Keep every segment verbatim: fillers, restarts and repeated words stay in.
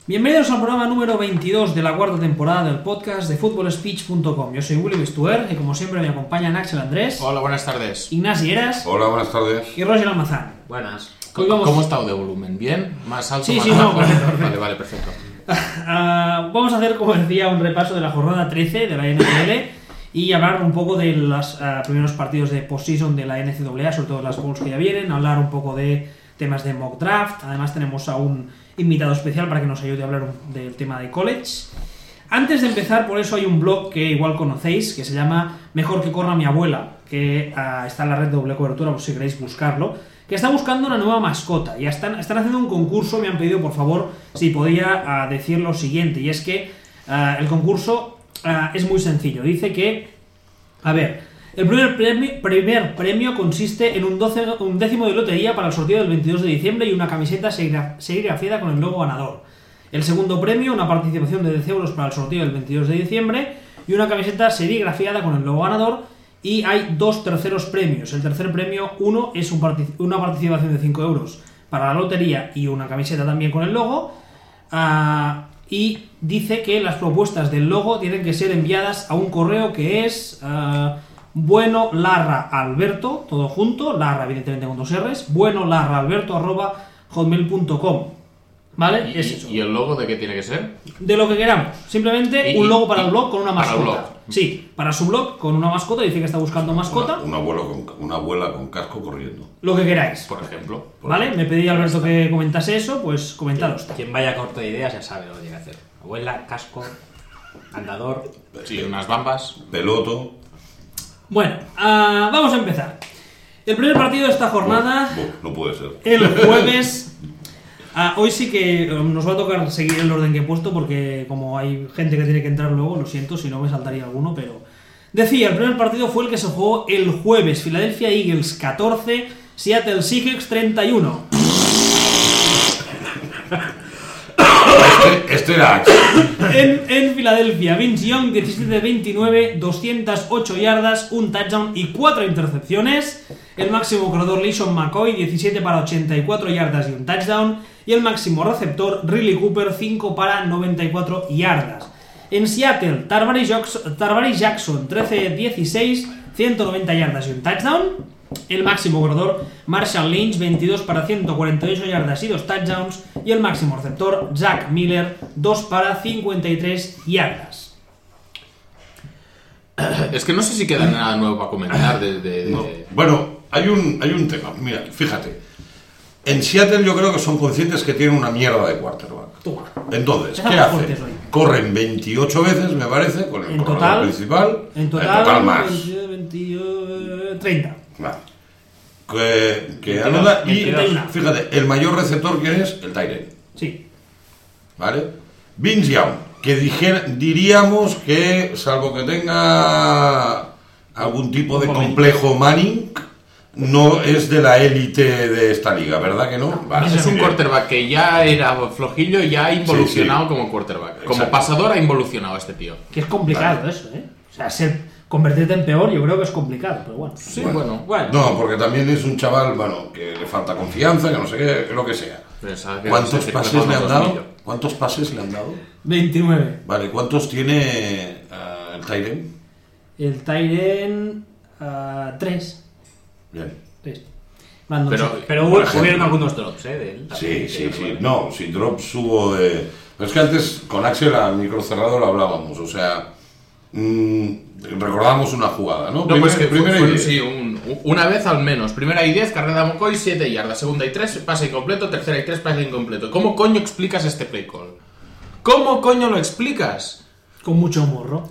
Bienvenidos al programa número veintidós de la cuarta temporada del podcast de football speech punto com. Yo soy Willy Bestuer y como siempre me acompañan Axel Andrés. Hola, buenas tardes. Ignasi Eras. Hola, buenas tardes. Y Roger Almazán. Buenas. Vamos... ¿Cómo está de volumen? ¿Bien? ¿Más alto? Sí, más sí, alto? no, perfecto, perfecto. Vale, vale, perfecto. Uh, vamos a hacer, como decía, un repaso de la jornada trece de la N F L y hablar un poco de los uh, primeros partidos de postseason de la N C A A, sobre todo las bowls que ya vienen, hablar un poco de temas de mock draft. Además tenemos a un invitado especial para que nos ayude a hablar un, del tema de college. Antes de empezar, por eso hay un blog que igual conocéis, que se llama Mejor que corra mi abuela, que uh, está en la red de doble cobertura, por si queréis buscarlo, que está buscando una nueva mascota. Ya están, están haciendo un concurso, me han pedido por favor si podía uh, decir lo siguiente, y es que uh, el concurso uh, es muy sencillo. Dice que, a ver, el primer premio, primer premio consiste en un, doce, un décimo de lotería para el sorteo del veintidós de diciembre y una camiseta serigrafiada con el logo ganador. El segundo premio, una participación de diez euros para el sorteo del veintidós de diciembre y una camiseta serigrafiada con el logo ganador. Y hay dos terceros premios. El tercer premio, uno, es un partic- una participación de cinco euros para la lotería y una camiseta también con el logo. Uh, y dice que las propuestas del logo tienen que ser enviadas a un correo que es... Uh, Bueno Larra Alberto, todo junto, Larra evidentemente con dos R's, bueno Larra Alberto arroba hotmail punto com, ¿vale? ¿Y, es eso. ¿Y el logo de qué tiene que ser? De lo que queramos, simplemente y, un logo para y, el blog con una para mascota. el blog. Sí, para su blog con una mascota, dice que está buscando mascota. Una, un abuelo con, una abuela con casco corriendo. Lo que queráis. Por ejemplo. ¿Vale? Me pedí a Alberto que comentase eso, pues comentaros. Quien, quien vaya corto de ideas ya sabe lo que tiene que hacer. Abuela, casco, andador. Sí, unas bambas. Peloto. Bueno, uh, vamos a empezar. El primer partido de esta jornada... No, no, no puede ser. El jueves... Uh, hoy sí que nos va a tocar seguir el orden que he puesto porque como hay gente que tiene que entrar luego, lo siento, si no me saltaría alguno, pero... Decía, el primer partido fue el que se jugó el jueves. Philadelphia Eagles catorce, Seattle Seahawks treinta y uno. Este, este era En, en Filadelfia, Vince Young, diecisiete de veintinueve, doscientas ocho yardas, un touchdown y cuatro intercepciones. El máximo corredor LeSean McCoy, diecisiete para ochenta y cuatro yardas y un touchdown. Y el máximo receptor Riley Cooper, cinco para noventa y cuatro yardas. En Seattle, Tarvarish Jackson, Tarvarish Jackson trece de dieciséis, ciento noventa yardas y un touchdown. El máximo corredor Marshall Lynch, veintidós para ciento cuarenta y ocho yardas y dos touchdowns. Y el máximo receptor Zach Miller, dos para cincuenta y tres yardas. Es que no sé si queda nada nuevo para comentar de... de, de... No. Bueno, hay un, hay un tema. Mira, fíjate. En Seattle yo creo que son conscientes que tienen una mierda de quarterback. Toma. Entonces, Estamos ¿qué hacen? fuertes hoy. Corren veintiocho veces, me parece, con el En corredor total, principal. En total, en total más. veinte, veinte, treinta. Vale. Que, que veintidós, anota, y veintidós. fíjate, el mayor receptor, ¿quién es? El Tyrant. Sí. ¿Vale? Vince Young, que dijera, diríamos que, salvo que tenga algún tipo de complejo Manning, no es de la élite de esta liga, ¿verdad que no? Vale, Es un bien. quarterback que ya era flojillo y ya ha involucionado Sí, sí. como quarterback. Exacto. Como pasador ha involucionado este tío. Que es complicado Vale. eso, ¿eh? O sea, ser, convertirte en peor yo creo que es complicado, pero bueno. Sí, Bueno. bueno. Bueno, No, porque también es un chaval, bueno, que le falta confianza, que no sé qué, lo que sea. Pero sabe que ¿Cuántos se pases firma le han con dado? dos millos. ¿Cuántos pases le han dado? veintinueve. Vale, ¿cuántos tiene uh, el Tyrant? El Tyren... Uh, tres. Bien. tres. Brandon Pero- Scherf. pero hubo, por ejemplo. hubieron algunos drops, ¿eh? De él, Sí, también, sí, que- sí. No, si drops hubo de... Pero es que antes con Axel al micro cerrado lo hablábamos, o sea... Mmm, recordamos una jugada, ¿no? No, Primer- pues que primera fue, y diez. sí, un- una vez al menos. Primera y diez, carrera de McCoy, siete yardas. Segunda y tres, pase incompleto. Tercera y tres, pase incompleto. ¿Cómo coño explicas este play call? ¿Cómo coño lo explicas? Con mucho morro.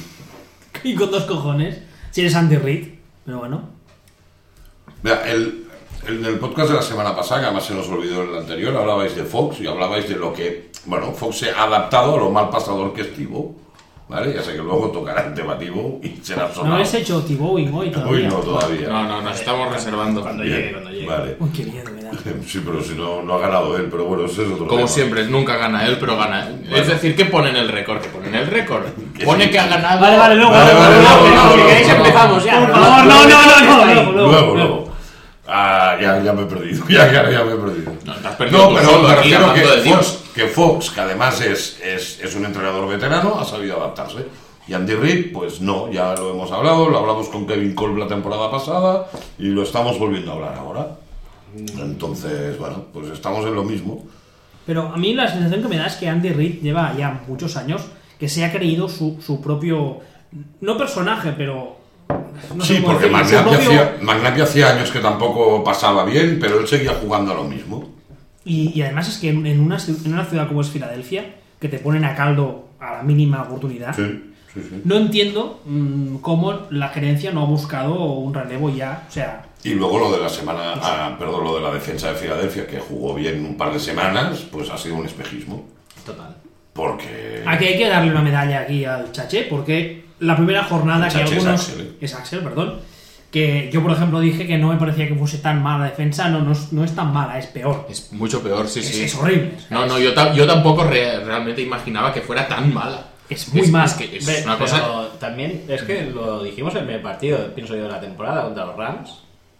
Y con dos cojones. Si eres Andy Reid. Pero bueno. Mira, el, el, en el podcast de la semana pasada, que además se nos olvidó el anterior, hablabais de Fox y hablabais de lo que... Bueno, Fox se ha adaptado a lo mal pasador que es Tibo, ¿vale? Ya sé que luego tocará el tema Tibo y será No sonado. habéis hecho T-Bowing hoy todavía. Hoy no, todavía. No, no, nos estamos reservando. Cuando Bien, llegue, cuando llegue. Vale. Uy, qué miedo me da. Sí, pero si no, no ha ganado él, pero bueno, ese es otro Como tema. siempre, nunca gana él, pero gana él. Bueno. Es decir, ¿qué pone en el récord? ¿Qué pone en el récord? Que Pone sí. que ha ganado... Vale, vale, luego. Vale, luego, vale, luego, luego, luego, luego, si queréis luego, empezamos ya. Por Por favor, no, no, no, no, luego, luego. Luego, luego. Ah, ya, ya me he perdido. Ya, ya, ya me he perdido. No, te has perdido No, tú pero solo me aquí refiero hablando que de Dios. Fox, que Fox, que además es, es, es un entrenador veterano, ha sabido adaptarse. Y Andy Reid, pues no, ya lo hemos hablado, lo hablamos con Kevin Kolb la temporada pasada y lo estamos volviendo a hablar ahora. Entonces, bueno, pues estamos en lo mismo. Pero a mí la sensación que me da es que Andy Reid lleva ya muchos años que se ha creído su, su propio, no personaje, pero... No sé Sí, cómo porque decirlo, su Magnapi propio- hacía, Magnapi hacía años que tampoco pasaba bien, pero él seguía jugando a lo mismo. Y, y además es que en en una, ci- en una ciudad como es Filadelfia, que te ponen a caldo a la mínima oportunidad, Sí, sí, sí. no entiendo mmm, cómo la gerencia no ha buscado un relevo ya, o sea... Y luego lo de la semana, ah, perdón, lo de la defensa de Filadelfia, que jugó bien un par de semanas, pues ha sido un espejismo. Total. Porque... Aquí hay que darle una medalla aquí al Chaché, porque la primera jornada El que Chaché es algunos... Axel, ¿eh? Es Axel, perdón. Que yo, por ejemplo, dije que no me parecía que fuese tan mala defensa. No, no es, no es tan mala, es peor. Es mucho peor, sí, Es, sí. es horrible. No, no, yo, ta- yo tampoco re- realmente imaginaba que fuera tan mala. Es muy mala. Es que es Ve, una pero cosa... también es que lo dijimos en el primer partido, pienso yo, de la temporada contra los Rams.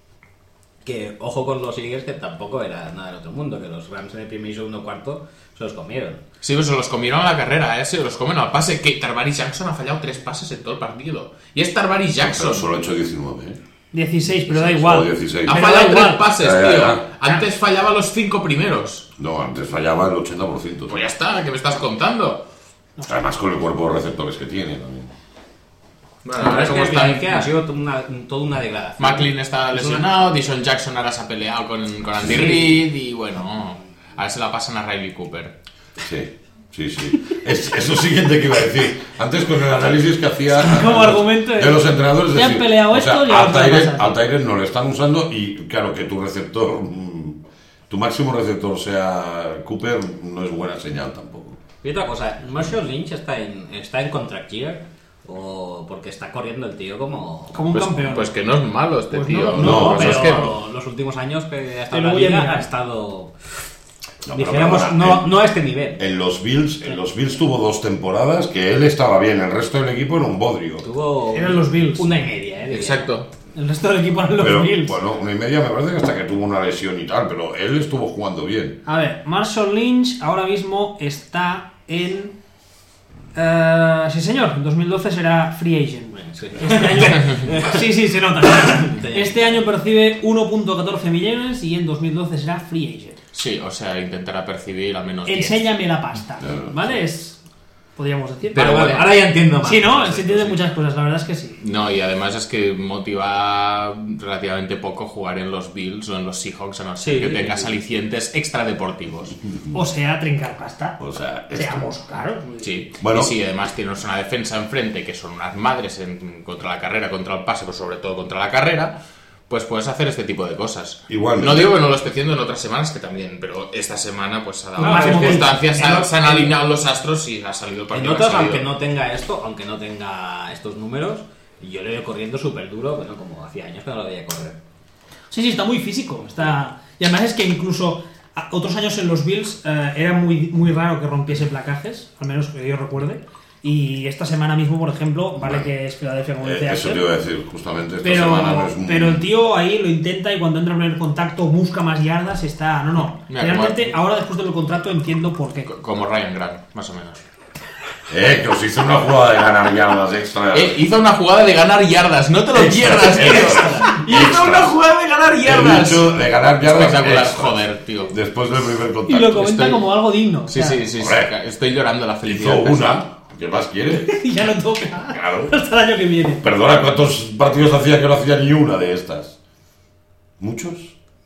Que ojo con los Eagles, que tampoco era nada del otro mundo, que los Rams en el primer y segundo cuarto se los comieron. Sí, pues se los comieron a la carrera, ¿eh? Se los comen al pase. Que Tarvaris Jackson ha fallado tres pases en todo el partido. Y es Tarvaris Jackson. Pero solo ha hecho diecinueve, ¿eh? dieciséis, pero da O igual. dieciséis. Ha Pero fallado da tres igual. pases, Ya, ya, tío. ya. Antes fallaba los cinco primeros. No, antes fallaba el ochenta por ciento. Pues ya está, ¿qué me estás contando? Además con el cuerpo de receptores que tiene también. Bueno, La verdad ahora es que como en están... Filadelfia ha sido toda una, toda una degradación. McLean está Es una- lesionado, Dishon Jackson ahora se ha peleado con, con Andy Sí. Reid y bueno, ahora se la pasan a Riley Cooper. Sí, sí, sí. Es, eso siguiente que iba a decir. Antes con el análisis que hacía Como de- argumento de- de los entrenadores. es Ya han decir, peleado o sea, esto y ahora al qué va a Tyrant- pasar. al Tyrant no le están usando y claro que tu receptor, mm, tu máximo receptor sea Cooper, no es buena señal tampoco. Y otra cosa, Marshall Lynch está en, está en contract year o porque está corriendo el tío como... Como un Pues, campeón. pues que no es malo este Pues tío. no, no, Lo que pero pasa es que- los últimos años que ha Te estado en lo la voy a liga mirar. ha estado... No, pero dijéramos, perdona, no, en- no a este nivel. En los Bills, en los Bills tuvo dos temporadas que él estaba bien, el resto del equipo era un bodrio. Tuvo Eran los Bills. una y media, ¿eh? diría. Exacto. El resto del equipo eran los Pero Bills. bueno, una y media me parece que hasta que tuvo una lesión y tal, pero él estuvo jugando bien. A ver, Marshall Lynch ahora mismo está en... eh, sí, señor, en dos mil doce será free agent. Bueno, sí. Este año, sí, sí, se nota. Este año percibe uno punto catorce millones y en dos mil doce será free agent. Sí, o sea, intentará percibir al menos diez. Enséñame la pasta, Claro, ¿vale? Es, podríamos decir. Pero Vale, vale, bueno. ahora ya entiendo más. Sí, ¿no? Sí, Se entiende sí. muchas cosas, la verdad es que sí. No, y además es que motiva relativamente poco jugar en los Bills o en los Seahawks, a no ser Sí, que tengas sí. alicientes extradeportivos. O sea, trincar pasta. O sea, esto- Seamos claros. Sí, Bueno. y si además tienes una defensa enfrente que son unas madres en- contra la carrera, contra el pase, pero sobre todo contra la carrera, pues puedes hacer este tipo de cosas. Igual. No digo que no lo esté haciendo en otras semanas, que también, pero esta semana pues ha dado No, las es que circunstancias, en se han- otros- se han alineado los astros y ha salido el En partido. que otros, ha salido. aunque no tenga esto, aunque no tenga estos números, yo le veo corriendo súper duro, bueno, como hacía años que no lo veía correr. Sí, sí, está muy físico. Está... Y además es que incluso a- otros años en los Bills eh, era muy, muy raro que rompiese placajes, al menos que yo recuerde. Y esta semana mismo, por ejemplo, vale que es Filadelfia, como eh, dice eso Axel, te iba a decir, justamente esta pero, semana no es muy... pero el tío ahí lo intenta y cuando entra en el contacto busca más yardas, está... No, no. Mira, Realmente, como- ahora después del contrato entiendo por qué. Co- Como Ryan Grant, más o menos. Eh, que os hizo una jugada de ganar yardas extra. Eh, hizo una jugada de ganar yardas, no te lo Extra, pierdas, tío. extra, Hizo extra. una jugada de ganar He yardas. dicho de ganar yardas Espectacular, extras. joder, tío. Después del primer Y contacto. lo comenta estoy- como algo digno. Sí, o sea, sí, sí, sí. Hombre. Estoy llorando la felicidad. Hizo casi. una. ¿Qué más quiere? Y ya no toca. Claro. Hasta el año que viene. Perdona, ¿cuántos partidos hacía que no hacía ni una de estas? ¿Muchos?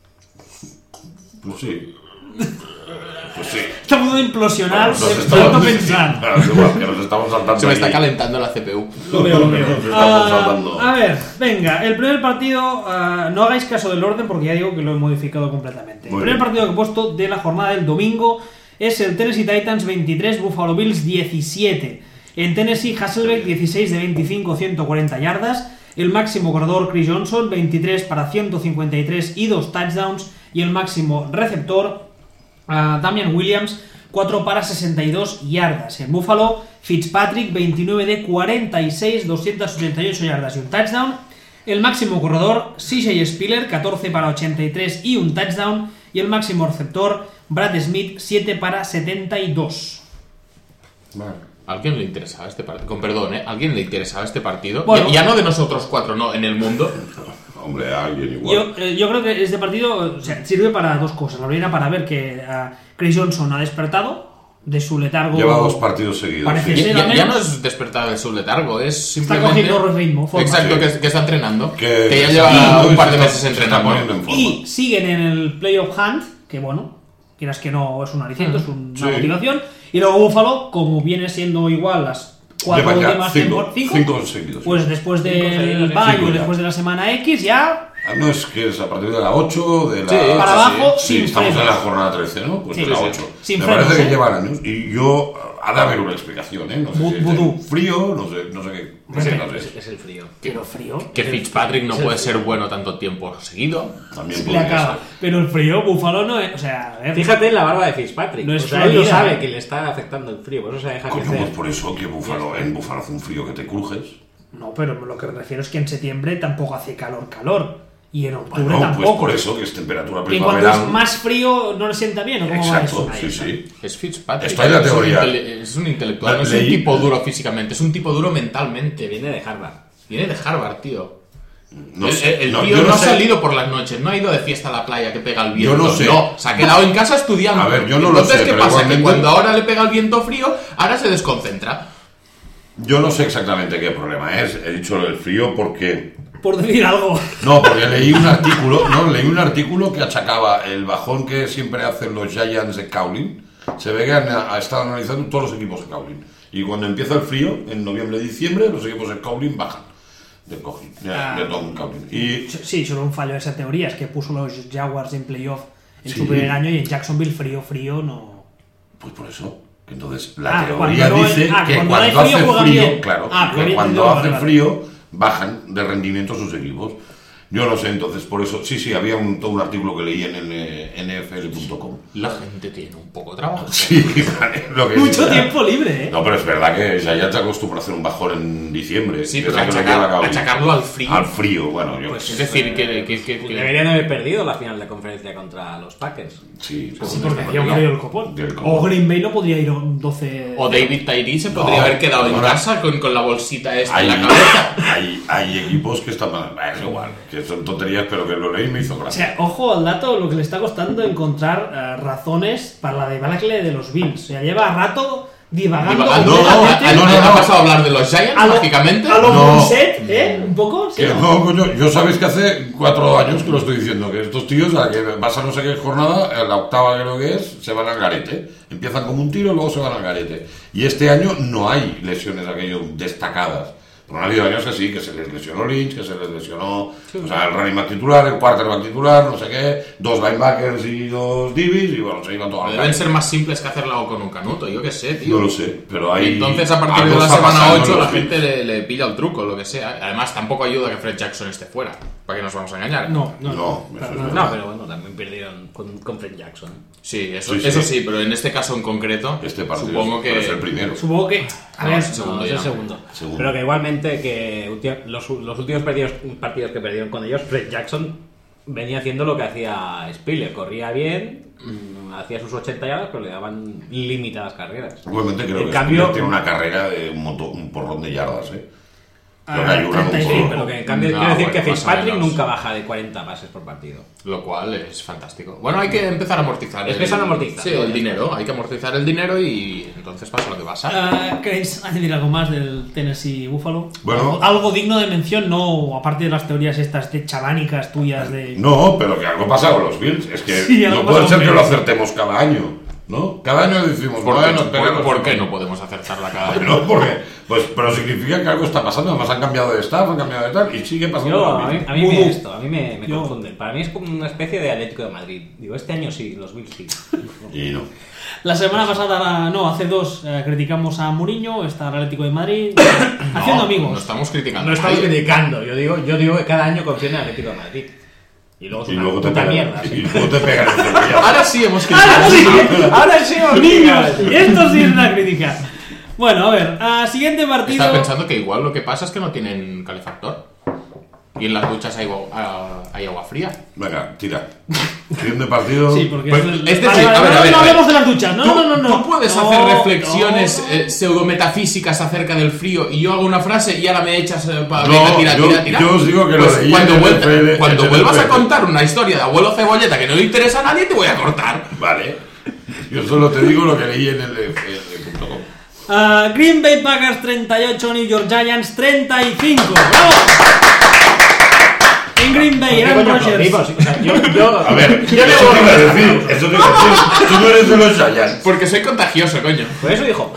Pues sí. Pues sí. Está a punto de implosionar Nos de estamos- tanto pensar. Claro, es igual, que nos estamos saltando Se me está aquí. calentando la C P U. Lo veo, lo veo. Nos estamos Ah, saltando. a ver, venga, el primer partido, ah, no hagáis caso del orden porque ya digo que lo he modificado completamente. Muy el primer bien. partido que he puesto de la jornada del domingo es el Tennessee Titans veintitrés, Buffalo Bills diecisiete. En Tennessee, Hasselbeck dieciséis de veinticinco, ciento cuarenta yardas. El máximo corredor Chris Johnson, veintitrés para ciento cincuenta y tres y dos touchdowns. Y el máximo receptor, ah, Damian Williams, cuatro para sesenta y dos yardas. En Buffalo, Fitzpatrick, veintinueve de cuarenta y seis, doscientas ochenta y ocho yardas y un touchdown. El máximo corredor, C J Spiller, catorce para ochenta y tres y un touchdown. y el máximo receptor Brad Smith siete para setenta y dos. Vale. ¿A alguien le interesaba este partido? Con perdón, ¿eh? ¿A alguien le interesaba este partido? Bueno. ya, ya no de nosotros cuatro, no, en el mundo. Hombre, a alguien igual. Yo, eh, yo creo que este partido o sea, sirve para dos cosas. La primera para ver que uh, Chris Johnson ha despertado de su letargo. Lleva dos partidos seguidos. Parece sí. ser, Ya, al ya menos. no es despertar de su letargo, es Está simplemente... cogiendo ritmo, forma. Exacto, Sí. que, que está entrenando. Que, Que, ya se lleva está- un par de se meses está- se está entrenando. poniendo en forma. Y siguen en el playoff hunt, que bueno, quieras que no es un aliciente, es una Sí. motivación. Y luego Buffalo, como viene siendo igual las cuatro Lleva ya últimas cinco, temporadas, cinco, cinco seguidos. pues después Cinco del seguidos, bye cinco o ya. después de la semana X ya Ah, no, es que es a partir de la ocho, de la... Sí, para abajo, Sí, sin estamos frenos. en la jornada trece, ¿no? Pues Sí, de la sí, ocho. sí. Sin Me frenos, parece que ¿eh? llevan años. Y yo... Ha de haber una explicación, ¿eh? No sé Bu- si es vudú. el frío, no sé, no sé qué. No sé, no Es, sé. es el frío. pero frío. Que Fitzpatrick no puede ser bueno tanto tiempo seguido. También Le podría acaba. ser. Pero el frío, Buffalo no es. O sea, a ver, Fíjate en la barba de Fitzpatrick. No es o sea, él lo Florida, sabe ¿eh? que le está afectando el frío, por eso se deja Coño, crecer. pues por eso que Búfalo, en Búfalo hace un frío que te crujes. No, pero lo que me refiero es que en septiembre tampoco hace calor, calor. Y en octubre Bueno, pues tampoco. por eso que es temperatura Y cuando primaveral. es más frío no le sienta bien, ¿o cómo va Exacto, eso? sí, sí. Es Fitzpatrick. Está en la Es un teoría. intele- Es un intelectual, no es Leí- un tipo duro físicamente, es un tipo duro Que mentalmente. viene de Harvard. Viene de Harvard, tío. No el sé, el- el no, tío yo no, no ha sé. salido por las noches, no ha ido de fiesta a la playa que pega el viento. Yo no sé. se ha quedado en casa estudiando. A ver, yo no lo Entonces, sé, ¿qué pero pasa? igualmente- Que cuando ahora le pega el viento frío, ahora se desconcentra. Yo no sé exactamente qué problema es. He dicho el frío porque... Por decir algo. No, porque leí un artículo, no, leí un artículo que achacaba el bajón que siempre hacen los Giants de Cowling. Se ve que han, ha estado analizando todos los equipos de Cowling. Y cuando empieza el frío, en noviembre y diciembre, los equipos de Cowling bajan. De, Cowling, de, Ah. de Tom Cowling. Y Sí, solo un fallo de esa teoría es que puso los Jaguars en playoff en Sí. su primer año y en Jacksonville frío, frío, no. pues por eso. Entonces, la Ah, teoría cuando no- dice ah, que cuando cuando, hay frío, hace juegan frío, bien. claro, Ah, que pero bien cuando entendido, hace vale, frío, bajan de rendimiento sus equipos. Yo no sé, entonces, por eso, sí, sí, había un, todo un artículo que leí en el eh, N F L punto com. La gente tiene un poco de trabajo. Sí, vale, lo que Mucho sea. tiempo libre, ¿eh? No, pero es verdad que ya se acostumbra a hacer un bajón en diciembre. Sí, que pero es lo que achacar- lleva Cowling. achacarlo al frío. Al frío, bueno, yo Pues qué es sé. decir, que, que, que- que- Deberían haber perdido la final de conferencia contra los Packers. Sí, Sí, por- porque hacía un frío del copón. Del copón. O Green Bay no podría ir un doce. O David Tyree se podría No, haber quedado en ahora- casa con, con la bolsita esta Hay, en la cabeza. hay, hay equipos que están... Es igual, que son tonterías, pero que lo leí y me hizo O gracia. sea, ojo al dato, lo que le está costando encontrar eh, razones para la debacle de los Bills. O sea, lleva rato divagando. Divagando. No, completamente ¿Ha- no, no, ha- no. ¿Ha pasado a hablar de los Giants a lo, mágicamente? a lo No. Brissett, ¿eh? Un poco, sí. Que no, coño, yo sabéis que hace cuatro años que lo estoy diciendo, que estos tíos, a la que pasa no sé qué jornada, en la octava creo que es, se van al garete. Empiezan como un tiro y luego se van al garete. Y este año no hay lesiones aquello destacadas. Pero han habido años que sí, que se les lesionó Lynch, que se les lesionó, o sea, el running back titular, el quarterback titular, no sé qué, dos linebackers y dos D Bs, y bueno, se iban todos al Deben garete. ser más simples que hacerlo con un canuto, yo qué sé, tío. No lo sé, pero hay... Entonces, a partir algo de la está semana pasando en ocho, los la Bills. gente le, le pilla el truco, lo que sea. Además, tampoco ayuda que Fred Jackson esté fuera. ¿Para qué nos vamos a engañar? No, no, No, no. eso es no, verdad. No, pero bueno, también perdieron con, con Fred Jackson. Sí, eso Sí, sí. eso sí, pero en este caso en concreto, Este partido supongo es, que... es el primero. Supongo que. A No, ver, sí, segundo No, es ya. el segundo. Segundo. Pero que igualmente que ulti- los, los últimos partidos, partidos que perdieron con ellos, Fred Jackson venía haciendo lo que hacía Spiller. Corría bien, mm, hacía sus ochenta yardas, pero le daban limitadas carreras. Igualmente creo En que cambio- Spiller tiene una carrera de un, montón, un porrón de yardas, ¿eh? Creo que Ah, hay una treinta y un cinco, porrón. Pero que en cambio No, quiero decir bueno, que más o Fitzpatrick menos. nunca baja de cuarenta pases por partido. Lo cual es fantástico. Bueno, hay que empezar a amortizar. Es que el- se han amortizado, Sí, ya el está. dinero. Hay que amortizar el dinero y entonces pasa lo que pasa. Ah, ¿queréis añadir algo más del Tennessee Buffalo? Bueno. algo, algo digno de mención, no aparte de las teorías estas de chavánicas tuyas de. No, pero que algo pasa con los Bills. Es que Sí, algo no puede pasa ser con que lo Bills. acertemos cada año, ¿no? Cada año decimos, ¿Por, bueno, qué, espera, por- pues, por qué no podemos acertarla cada año? No, porque, pues, pero significa que algo está pasando. Además han cambiado de staff, han cambiado de tal, y sigue pasando Yo, lo a mí, mismo. a mí Vudú. me, esto, a mí me, me Yo- confunde. Para mí es como una especie de Atlético de Madrid. Digo, este año sí, los Bills sí. Y no. La semana pasada, no, hace dos, eh, criticamos a Mourinho, está el Atlético de Madrid, haciendo No, amigos. No estamos criticando. No a estamos nadie. criticando. Yo digo, yo digo que cada año confío en el Atlético de Madrid. Y luego es Y una luego te puta pegan. mierda. Y sí. luego te pegan el cepillazo. Ahora sí hemos ¡Ahora criticado. sí! Ahora sí, os ¡Niños! digo. Esto sí es una crítica. Bueno, a ver, ah, siguiente partido. Estaba pensando que igual lo que pasa es que no tienen calefactor. Y en las duchas hay, agua- hay agua fría. Venga, tira. Siguiente partido. Sí, porque Pues, es, es decir, Vale, vale, a ver, no, a ver, no a ver. hablemos de las duchas, no, Tú, no, no, no. tú puedes No, hacer reflexiones no. eh, pseudometafísicas acerca del frío y yo hago una frase y ahora me echas eh, para No, venga, tira, yo- tira, tira. yo os digo que lo Pues de cuando, I N vuel- F L, cuando N F L. vuelvas a contar una historia de abuelo cebolleta que no le interesa a nadie, te voy a cortar. Vale. Yo solo te digo lo que leí en el F L punto com. Ah, Green Bay Packers treinta y ocho, New York Giants treinta y cinco. ¡Bravo! En Green Bay, ¿Qué Aaron coño Rodgers. aplaudimos? O sea, yo, yo, A ver, yo le eso voy te iba a a decir. Eso te iba a decir. Tú no eres de los Giants. Porque soy contagioso, coño. Por eso dijo.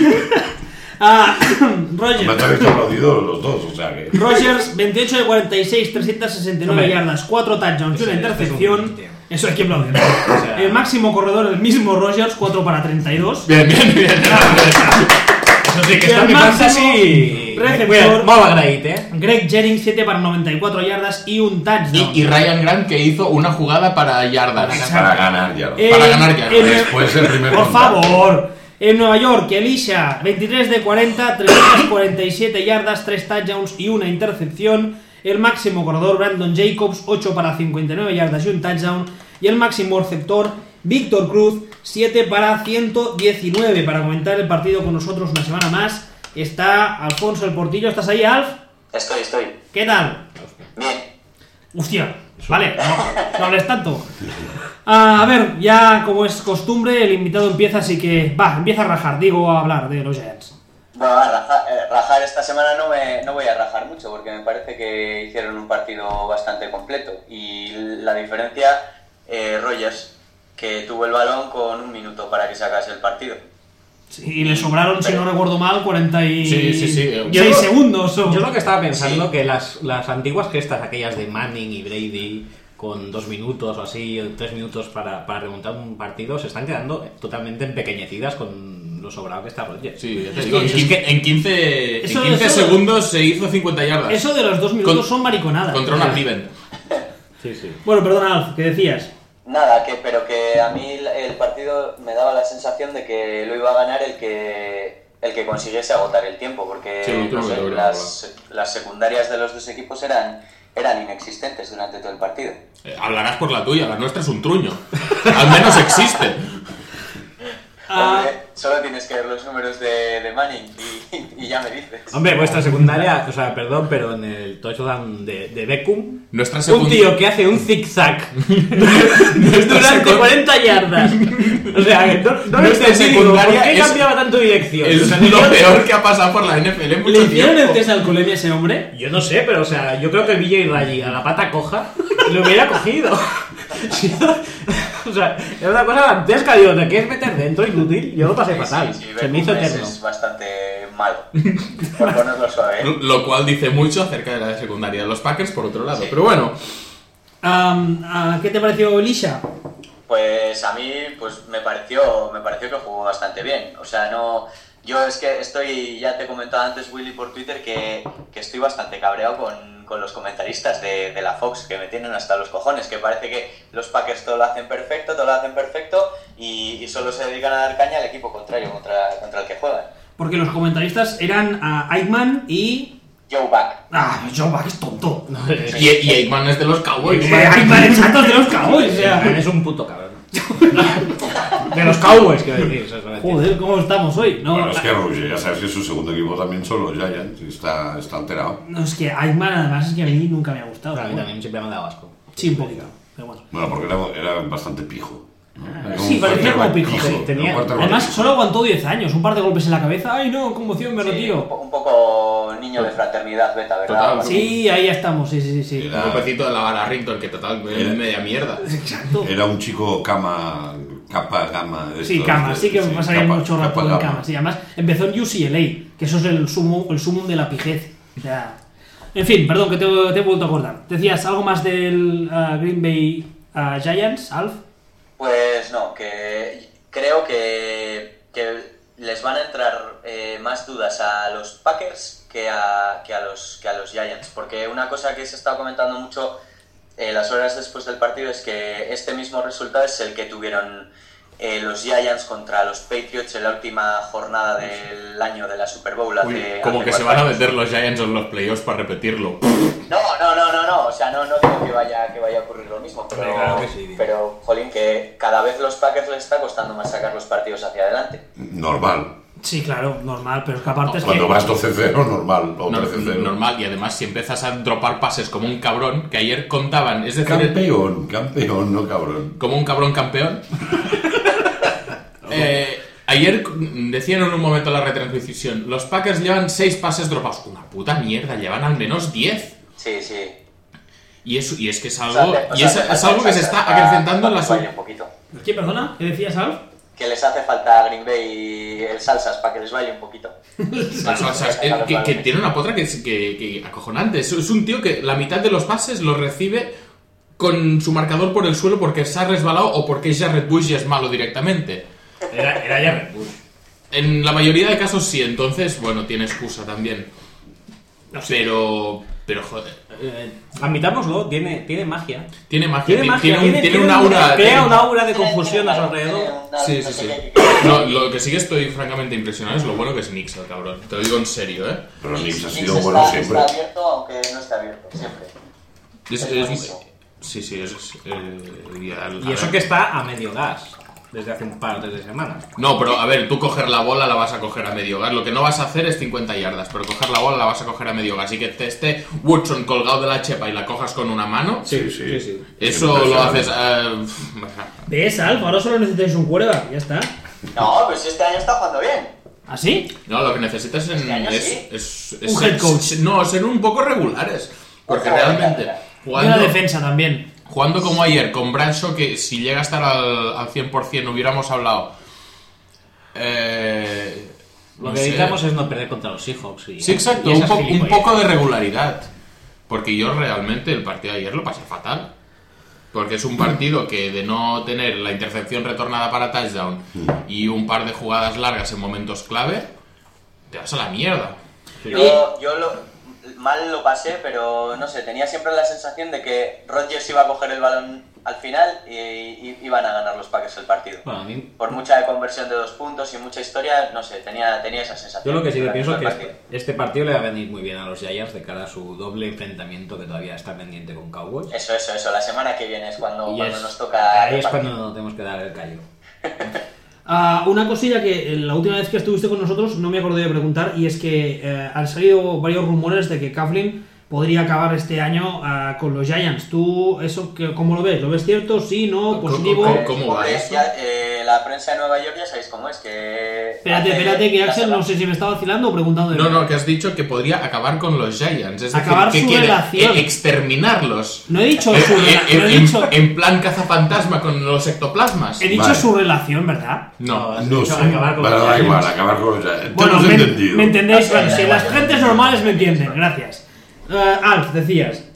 Ah, Me Rodgers. han aplaudido los dos, o sea que. Rodgers, veintiocho de cuarenta y seis, trescientas sesenta y nueve Hombre. yardas, cuatro touchdowns y una Ese- ese es un intercepción. tío. Eso hay que aplaudir. O sea- El máximo corredor, el mismo Rodgers, cuatro para treinta y dos. Bien, bien, bien. Eso sí que Y está el mi máximo fantasy. receptor- Mira, molt agraït, eh? Greg Jennings, siete para noventa y cuatro yardas y un touchdown. Y, y Ryan Grant que hizo una jugada para yardas. Para ganar ya. Eh, para ganar yardas. en- Después el primer Por contacto. favor. En Nueva York, Elisha, veintitrés de cuarenta, trescientas cuarenta y siete yardas, tres touchdowns y una intercepción. El máximo corredor, Brandon Jacobs, ocho para cincuenta y nueve yardas y un touchdown. Y el máximo receptor, Víctor Cruz, siete para ciento diecinueve. Para comentar el partido con nosotros una semana más está Alfonso el Portillo. ¿Estás ahí, Alf? Estoy, estoy. ¿Qué tal? Bien. Hostia, vale, no, no hables tanto. Ah, a ver, ya como es costumbre, el invitado empieza, así que va, empieza a rajar, digo, a hablar de los Giants. Bueno, a rajar, eh, rajar esta semana no, me, no voy a rajar mucho porque me parece que hicieron un partido bastante completo. Y la diferencia, eh, Rodgers, que tuvo el balón con un minuto para que sacase el partido. Sí, y le sobraron, si no recuerdo mal, cuarenta y Sí, sí, sí. seis segundos. o- Yo lo que estaba pensando Sí. que las, las antiguas gestas, aquellas de Manning y Brady, con dos minutos o así, o tres minutos para, para remontar un partido, se están quedando totalmente empequeñecidas con lo sobrado que está Rodgers. Sí, ya te Es digo, que- en quince, en quince, Eso- en quince eso- segundos se hizo cincuenta yardas. Eso de los dos minutos Con- son mariconadas. Contra una Prevent. Sí, sí. Bueno, perdona, Alf, ¿qué decías? Nada, que, pero que a mí el, el partido me daba la sensación de que lo iba a ganar el que el que consiguiese agotar el tiempo, porque Sí, no creo que sé, lo creo, las, las secundarias de los dos equipos eran, eran inexistentes durante todo el partido. Eh, hablarás por la tuya, la nuestra es un truño. Al menos existe. Ah, Hombre, solo tienes que ver los números de, de Manning y, y ya me dices. Hombre, vuestra secundaria, o sea, perdón, pero en el touchdown de, de Beckham, Nuestra un secund- tío que hace un zigzag Nuestra durante secund- cuarenta yardas. O sea, que no, no lo Nuestra entendí, digo, ¿por secundaria qué es- cambiaba tanto de dirección? Es O sea, lo yo- peor que ha pasado por la N F L en mucho ¿Le hicieron el tiempo. test de alcoholemia a ese hombre? Yo no sé, pero o sea, yo creo que V J Raji a la pata coja lo hubiera cogido. Sí, o sea, era una cosa dantesca, digo, ¿te quieres meter dentro inútil? Yo lo pasé Sí, fatal, sí, sí, se me hizo Beckham es- eterno. Es bastante malo, por ponerlo suave. ¿eh? Lo cual dice mucho acerca de la secundaria de los Packers, por otro lado. Sí. Pero bueno, Am, ah, ¿Qué te pareció Elisha? Pues a mí pues me pareció me pareció que jugó bastante bien. O sea, no yo es que estoy, ya te he comentado antes, Willy, por Twitter, que, que estoy bastante cabreado con, con los comentaristas de, de la Fox, que me tienen hasta los cojones, que parece que los Packers todo lo hacen perfecto, todo lo hacen perfecto y, y solo se dedican a dar caña al equipo contrario contra, contra el que juegan. Porque los comentaristas eran a Aikman y... Joe Buck. Ah, Joe Buck es tonto. y, y Aikman es de los Cowboys. Eh, Aikman es chato de los Cowboys, o sea... Es un puto cabrón. De los Cowboys, quiero decir. Eso es verdad. Joder, ¿cómo estamos hoy? No, Bueno, es que Roger, ya sabes que su segundo equipo también son los Giants. y Está, está alterado. no, es que Aikman además es que a mí nunca me ha gustado. Pero a mí pero también siempre me ha dado asco. Sí, un poquito. Pero bueno. Bueno, porque era, era bastante pijo. Era sí, un parecía como quarterback pijo, sí, tenía- un quarterback Además, pijo. solo aguantó diez años, un par de golpes en la cabeza. ¡Ay, no! Conmoción, me Sí, un, retiro. po- un poco niño de fraternidad beta, ¿verdad? Total, Algo así. Sí, ahí estamos, sí, sí, sí. Era- Un golpecito de la bala Rington, que total, es media mierda. Exacto. Era un chico cama, capa, gama. de Sí, estos, cama, de- sí que pasaría capa- mucho rato capa, en gama. cama. Sí, además empezó en U C L A, que eso es el sumo, el sumum de la pijez. O sea, en fin, perdón, que te, te he vuelto a acordar. ¿Decías algo más del ah, Green Bay ah, Giants, Alf? Pues no, que creo que, que les van a entrar eh, más dudas a los Packers que a, que, a los, que a los Giants, porque una cosa que se está comentando mucho eh, las horas después del partido es que este mismo resultado es el que tuvieron eh, los Giants contra los Patriots en la última jornada del año de la Super Bowl. Hace, Uy, como hace que se cuatro van a años. meter los Giants en los playoffs para repetirlo. No, no, no, no, no, o sea, no, no digo que vaya, que vaya a ocurrir lo mismo, pero, Hombre, claro que sí, tío. pero, jolín, que cada vez los Packers les está costando más sacar los partidos hacia adelante. Normal. Sí, claro, normal, pero es que aparte es Cuando que... vas doce cero, normal. O No, trece cero. normal, y además si empiezas a dropar pases como un cabrón, que ayer contaban, es decir, Campeón, campeón, no cabrón. como un cabrón campeón. eh, ayer decían en un momento en la retransmisión, los Packers llevan seis pases dropados. Una puta mierda, llevan al menos diez. Sí, sí. Y es, y es que es O algo, sea, o y sea, es, hace es falta algo que se salsa está para- acrecentando en la para su- que baile un poquito. ¿Qué, perdona? ¿Qué decías, Alf? Que les hace falta a Green Bay el salsas para que les baile un poquito. Las salsas, eh, que, que tiene una potra que es que, que acojonante. Es, es un tío que la mitad de los pases los recibe con su marcador por el suelo porque se ha resbalado o porque es Jared Bush y es malo directamente. Era, era ya Red Bull. En la mayoría de casos sí, entonces, bueno, tiene excusa también. Pero, pero joder, Eh, admitámoslo, tiene, tiene magia. tiene magia, Tiene ti- magia, tiene, un, tiene un aura. Crea tiene- un aura de confusión a su alrededor. Sí, sí, sí. No, lo que sí que estoy francamente impresionado es lo bueno que es Nix, el cabrón. Te lo digo en serio, ¿eh? Pero Knicks ha Knicks sido está, bueno siempre. está abierto, aunque no está abierto, siempre. Es- Es es- buenísimo. sí, sí, es... eh, y al- Y a eso ver. que está a medio gas desde hace un par o tres de semanas. No, pero a ver, tú coger la bola la vas a coger a medio gas. Lo que no vas a hacer es cincuenta yardas, pero coger la bola la vas a coger a medio gas. Y que te esté Woodson colgado de la chepa y la cojas con una mano, Sí, sí. eso lo haces... eh, ¿Ves, Alf? Ahora solo necesitáis un quarterback, ya está. No, pues este año está jugando bien. ¿Así? no, lo que necesitas en- Este año es, sí. es, es Un ser- head coach. ser- No, ser un poco regulares. Porque Otra realmente, vuelta. Y una jugando, defensa también. jugando como ayer con Bradshaw, que si llega a estar al, al cien por ciento hubiéramos hablado... Eh, Lo no que sé. necesitamos es no perder contra los Seahawks. Y, Sí, exacto, y un, esas po- un gilipolleces. poco de regularidad. Porque yo realmente el partido de ayer lo pasé fatal. Porque es un partido que de no tener la intercepción retornada para touchdown y un par de jugadas largas en momentos clave, te vas a la mierda. Yo, yo lo, mal lo pasé, pero no sé, tenía siempre la sensación de que Rodgers iba a coger el balón al final y, y iban a ganar los Packers el partido. Bueno, a mí, Por mucha conversión de dos puntos y mucha historia, no sé, tenía, tenía esa sensación. yo lo que sí que durante pienso es todo que el partido. este, este partido le va a venir muy bien a los Giants de cara a su doble enfrentamiento que todavía está pendiente con Cowboys. Eso, eso, eso, la semana que viene es cuando, Y cuando es- nos toca... ahí es repartir. cuando tenemos que dar el callo. Ah, una cosilla que eh, la última vez que estuviste con nosotros no me acordé de preguntar, y es que eh, han salido varios rumores de que Coughlin podría acabar este año ah, con los Giants. ¿Tú eso que, cómo lo ves? ¿Lo ves cierto? ¿Sí? ¿No? ¿Cómo- ¿Positivo? cómo- cómo va Hombre, eso? ya, eh, la prensa de Nueva York ya sabéis cómo es, que... Espérate, hace espérate, que una Axel semana- no sé si me está vacilando o preguntando de No, verdad. no, que has dicho que podría acabar con los Giants. Es decir, Acabar que su quiere relación. e- exterminarlos. No he dicho En, su en- relación, no he en- dicho, en plan cazafantasma con los ectoplasmas. he dicho Vale. su relación, ¿verdad? No, has No dicho sé, acabar con pero los da igual, Giants. acabar con los Giants. Te Bueno, hemos me, entendido. me entendéis, Sí, bueno, da si igual. las gentes normales me entienden, gracias. Eh, Alf, decías.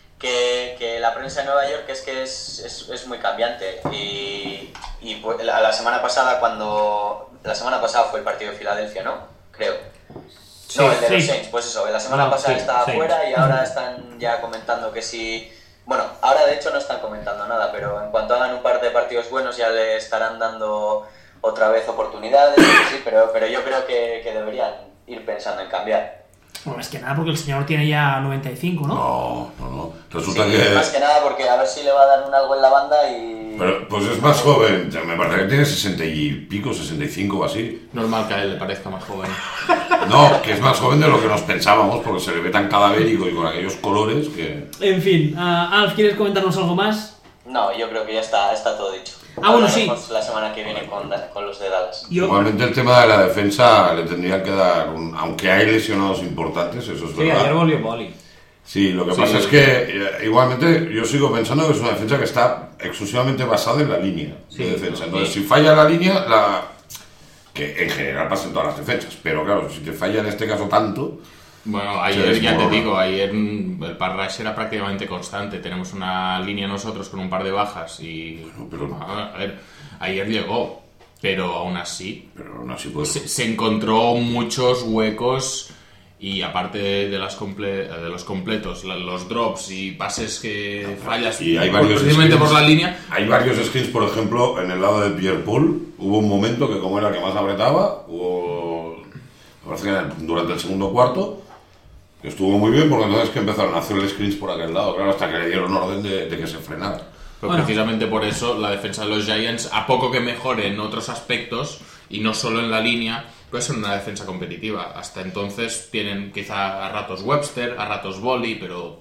que, que la prensa de Nueva York es que es, es, es muy cambiante y, y pues, la, la semana pasada cuando la semana pasada fue el partido de Filadelfia, ¿no? Creo. no, el de los sí. Saints, pues eso, la semana No, pasada sí, estaba Saints. fuera y ahora están ya comentando que si... Bueno, ahora de hecho no están comentando nada, pero en cuanto hagan un par de partidos buenos ya le estarán dando otra vez oportunidades, sí, pero, pero yo creo que, que deberían ir pensando en cambiar. Bueno, es que nada, porque el señor tiene ya noventa y cinco, ¿no? No, no, no. Resulta Sí, que. más que nada porque a ver si le va a dar un algo en la banda y... Pero, pues es más joven. Me parece que tiene sesenta y pico, sesenta y cinco o así. normal que a él le parezca más joven. No, que es más joven de lo que nos pensábamos, porque se le ve tan cadavérico y con aquellos colores que. En fin, ah, Alf, ¿quieres comentarnos algo más? No, yo creo que ya está, está todo dicho. Ah, bueno, sí. Hablaremos la semana que viene con, con los de Dallas. Yo, Igualmente el tema de la defensa le tendrían que dar un. Aunque hay lesionados importantes, eso es Sí, verdad. ayer volvió Boli. Sí, lo que Sí. pasa es que eh, igualmente yo sigo pensando que es una defensa que está exclusivamente basada en la línea Sí, de defensa. sí. Entonces, si falla la línea, la que en general pasa en todas las defensas, pero claro, si te falla en este caso tanto, Bueno, ayer Sí, ya te desmorona. digo, ayer mm, el par rush era prácticamente constante. Tenemos una línea nosotros con un par de bajas y... Bueno, pero- a ver, ayer llegó, pero aún así pero aún así pues se, se encontró muchos huecos Y aparte de, las comple de los completos, los drops y pases que fallas y hay varios precisamente screens, por la línea. Hay varios screens, por ejemplo, en el lado de Pierre Paul. Hubo un momento que, como era el que más apretaba, hubo. Me parece que era durante el segundo cuarto, que estuvo muy bien, porque entonces que empezaron a hacer screens por aquel lado, claro, hasta que le dieron orden de, de que se frenara. Pero bueno. precisamente por eso la defensa de los Giants, a poco que mejore en otros aspectos y no solo en la línea, puede ser una defensa competitiva. Hasta entonces tienen quizá a ratos Webster, a ratos Bolly, pero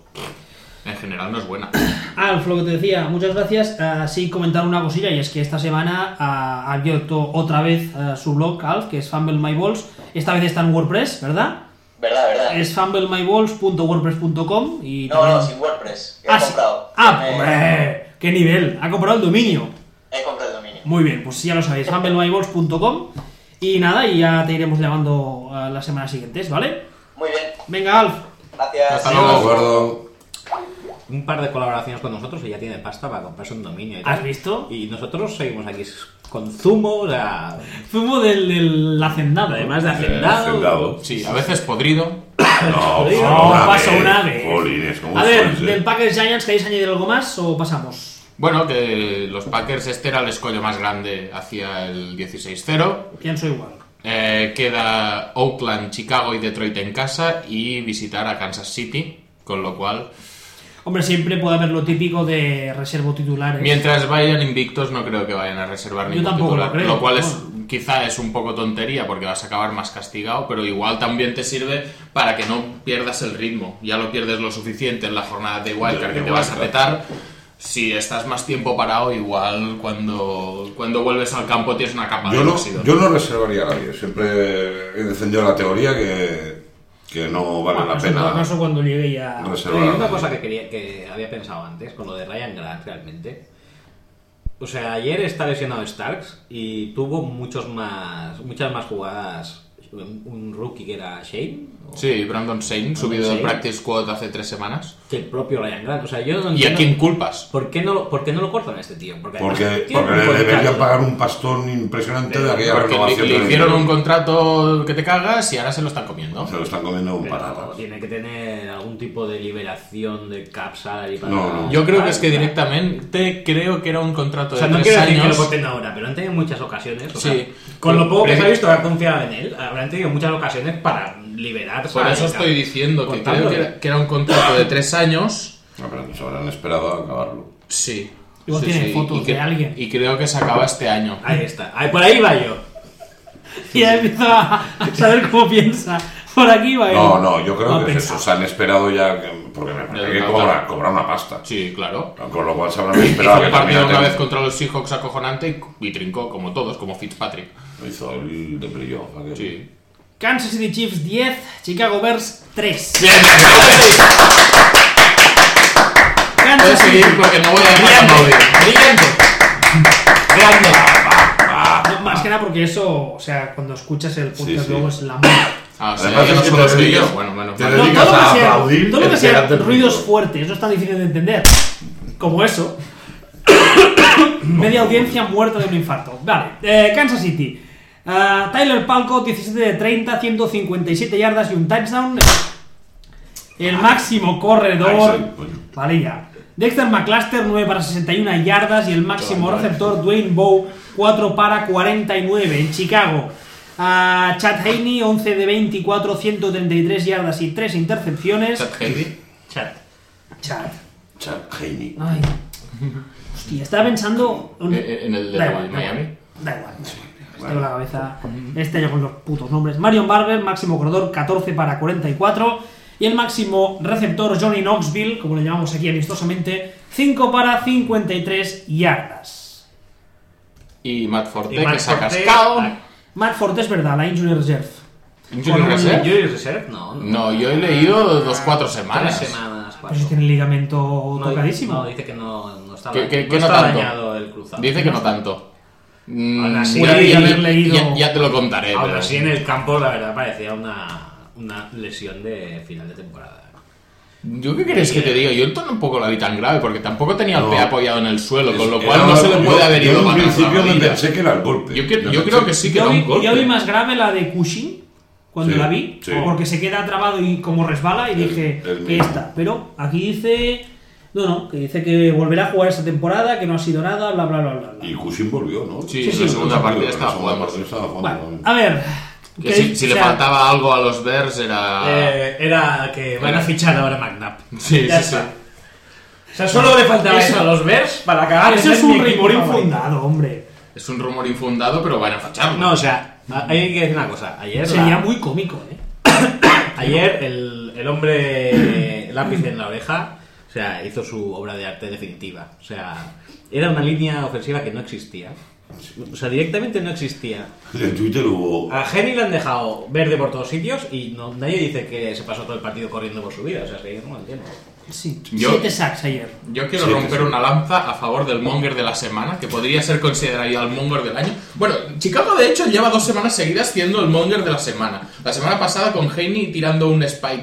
en general no es buena. Alf, lo que te decía, muchas gracias. Uh, sí, comentar una cosilla, y es que esta semana uh, ha abierto otra vez uh, su blog, Alf, que es Fumble My Balls. Esta vez está en WordPress, ¿verdad? Verdad, verdad. Es fumble my balls punto wordpress punto com y No, también... no, sin WordPress. Que he ah, sí. comprado. Ah, Me- hombre, qué nivel. Ha comprado el dominio. He comprado el dominio. Muy bien, pues ya lo sabéis, fumble my balls punto com. Y nada, y ya te iremos llamando uh, las semanas siguientes, ¿vale? Muy bien. Venga, Alf. Gracias. Hasta De luego. acuerdo. Un par de colaboraciones con nosotros y ya tiene pasta para comprarse un dominio. Y tal. ¿Has visto? Y nosotros seguimos aquí con zumo, o sea, Zumo del, del hacendado. además de Eh, hacendado. hacendado. Sí, a veces podrido. No, No, una paso vez. una vez. Jolines, ¿cómo A ver, sois, eh? del Packers Giants, ¿queréis añadir algo más o pasamos? Bueno, que los Packers, este era el escollo más grande hacia el dieciséis cero. Pienso igual. Eh, queda Oakland, Chicago y Detroit en casa y visitar a Kansas City, con lo cual, Hombre, siempre puede haber lo típico de reservo titulares. mientras vayan invictos, no creo que vayan a reservar Yo ningún tampoco titular, lo creo, cual es, bueno. quizá es un poco tontería porque vas a acabar más castigado, pero igual también te sirve para que no pierdas el ritmo. Ya lo pierdes lo suficiente en la jornada de Wildcard, que te vas a petar. Si estás más tiempo parado, igual cuando, cuando vuelves al campo tienes una capa Yo de no, óxido. yo no reservaría a nadie. Siempre he defendido la teoría que, que no vale Bueno, la eso en todo pena caso cuando llegue ya... reservar. Hay a una nadie. cosa que quería que había pensado antes con lo de Ryan Grant realmente. O sea, ayer está lesionado Starks y tuvo muchos más muchas más jugadas un, un rookie que era Shane o- Sí, Brandon Shane, subido del Shane. practice squad hace tres semanas. que el propio Ryan Grant. O sea, yo no ¿Y a entiendo quién culpas? ¿Por qué no, lo- por qué no lo cortan a este tío? Porque, además Porque, tiene porque un le contrato. deberían pagar un pastón impresionante de aquella Porque le, renovación. le que hicieron dieron. un contrato que te cagas y ahora se lo están comiendo. Se lo están comiendo un Pero patatas. tiene que tener algún tipo de liberación de cap salary para... No, no. Yo creo que es que Ah, directamente creo que era un contrato O sea, de no tres quiero decir que lo años. corten ahora, pero han tenido muchas ocasiones. O Sí. sea, con lo poco que se ha Pre- visto haber confiado en él, habrán tenido muchas ocasiones para liberar. Por eso estoy diciendo que creo Contándole. que era, que era un contrato de tres años. No, pero se habrán esperado a acabarlo. Sí. Igual Sí, tiene sí, fotos y que- de alguien. Y creo que se acaba este año. Ahí está. Ahí, por ahí va yo. Y ya empiezo a saber cómo piensa. Por aquí va él. No, no, yo creo Va a que es pensar. eso. Se han esperado ya. que- Porque me parece que No, no, cobra, no. cobra una pasta. Sí, claro. Con lo cual se habrán Hizo esperado a que un partido termine una la vez tem- contra los Seahawks acojonante y, y trincó, como todos, como Fitzpatrick. Hizo el de playoff. aquel. Sí. Kansas City Chiefs diez, Chicago Bears tres. Bien, puedes Kansas seguir City. porque no voy a dejar a Mauri. Brillante. Grande. No, más que nada porque eso, o sea, cuando escuchas el podcast Sí, sí. luego es la muerte. Ah, o sea, Además que es no que solo te soy yo. dedicas- Bueno, menos te mal. No, dedicas todo lo a que sea, aplaudir todo lo que el sea delante del ruidos público. fuertes, no es tan difícil de entender. Como eso. Media audiencia muerta de un infarto. Vale, eh, Kansas City. Ah, Tyler Palco, diecisiete de treinta, ciento cincuenta y siete yardas y un touchdown. El máximo corredor. Ahí sí, coño. Vale, ya. Dexter McCluster, nueve para sesenta y una yardas. Y el máximo Vale. receptor, Dwayne Bowe, cuatro para cuarenta y nueve. En Chicago. Ah, Chad Haney, once de veinticuatro, ciento treinta y tres yardas y tres intercepciones. Chad Heidi. Chat. Chad. Chad Haney. Ay. Hostia, estaba pensando. en- Eh, en el de Da igual, da Miami. igual, Da igual. Tengo la cabeza este año con los putos nombres. Marion Barber, máximo corredor, catorce para cuarenta y cuatro. Y el máximo receptor, Johnny Knoxville, como le llamamos aquí amistosamente, cinco para cincuenta y tres yardas. Y Matt Forte, Y Matt que se ha Forte- cascado. Matt Forte es verdad, la Injury Reserve. Injury Con- Reserve. ¿Jury Reserve? No. No, yo he leído dos, cuatro semanas. Tres semanas. Pues si tiene el ligamento No, tocadísimo. No, dice que no, no está, Que- que- no que no está tanto. dañado el cruzado. Dice que no tanto. Mm, Aún así, ya- puede ya- haber leído- ya, ya te lo contaré. Aún pero- así, en el campo, la verdad, parecía una, una lesión de final de temporada. ¿Yo qué quieres que te diga? Yo tampoco la vi tan grave porque tampoco tenía el No. pie apoyado en el suelo, con lo Era- cual no se le puede yo- haber yo ido en para atrás la principio me rodilla. pensé que era el golpe. Yo, que- Me yo pensé- creo que sí que yo, era vi, un golpe. yo vi más grave la de Cushing, cuando Sí, la vi, sí. porque se queda trabado y como resbala y El- dije el que mismo. esta. Pero aquí dice, no, no, que dice que volverá a jugar esta temporada, que no ha sido nada, bla, bla, bla, bla. bla. Y Cushing volvió, ¿no? Sí, Sí, en la sí, segunda En partida la estaba segunda jugando. partida estaba jugando Bueno, también. a ver. Que si, si o le sea, faltaba algo a los Bears era... Eh, era que van a fichar ahora a McNabb. Sí, Ya sí, sí. está. O sea, solo le faltaba Eso- eso a los Bears para acabar. Eso de es ser mi un equipo rumor favorito. infundado, hombre. Es un rumor infundado, pero van a ficharlo. No, o sea, hay que decir una cosa. Ayer, Sería la- muy cómico, ¿eh? ayer el, el hombre lápiz en la oreja, o sea, hizo su obra de arte definitiva. O sea, era una línea ofensiva que no existía. O sea, directamente no existía. En Twitter hubo... A Henry le han dejado verde por todos sitios y no, nadie dice que se pasó todo el partido corriendo por su vida. O sea, es que yo no lo entiendo. Sí, Yo- siete sacks ayer. Yo quiero Sí, romper sí. una lanza a favor del monger de la semana, que podría ser considerado ya el monger del año. Bueno, Chicago de hecho lleva dos semanas seguidas siendo el monger de la semana. La semana pasada con Haney tirando un spike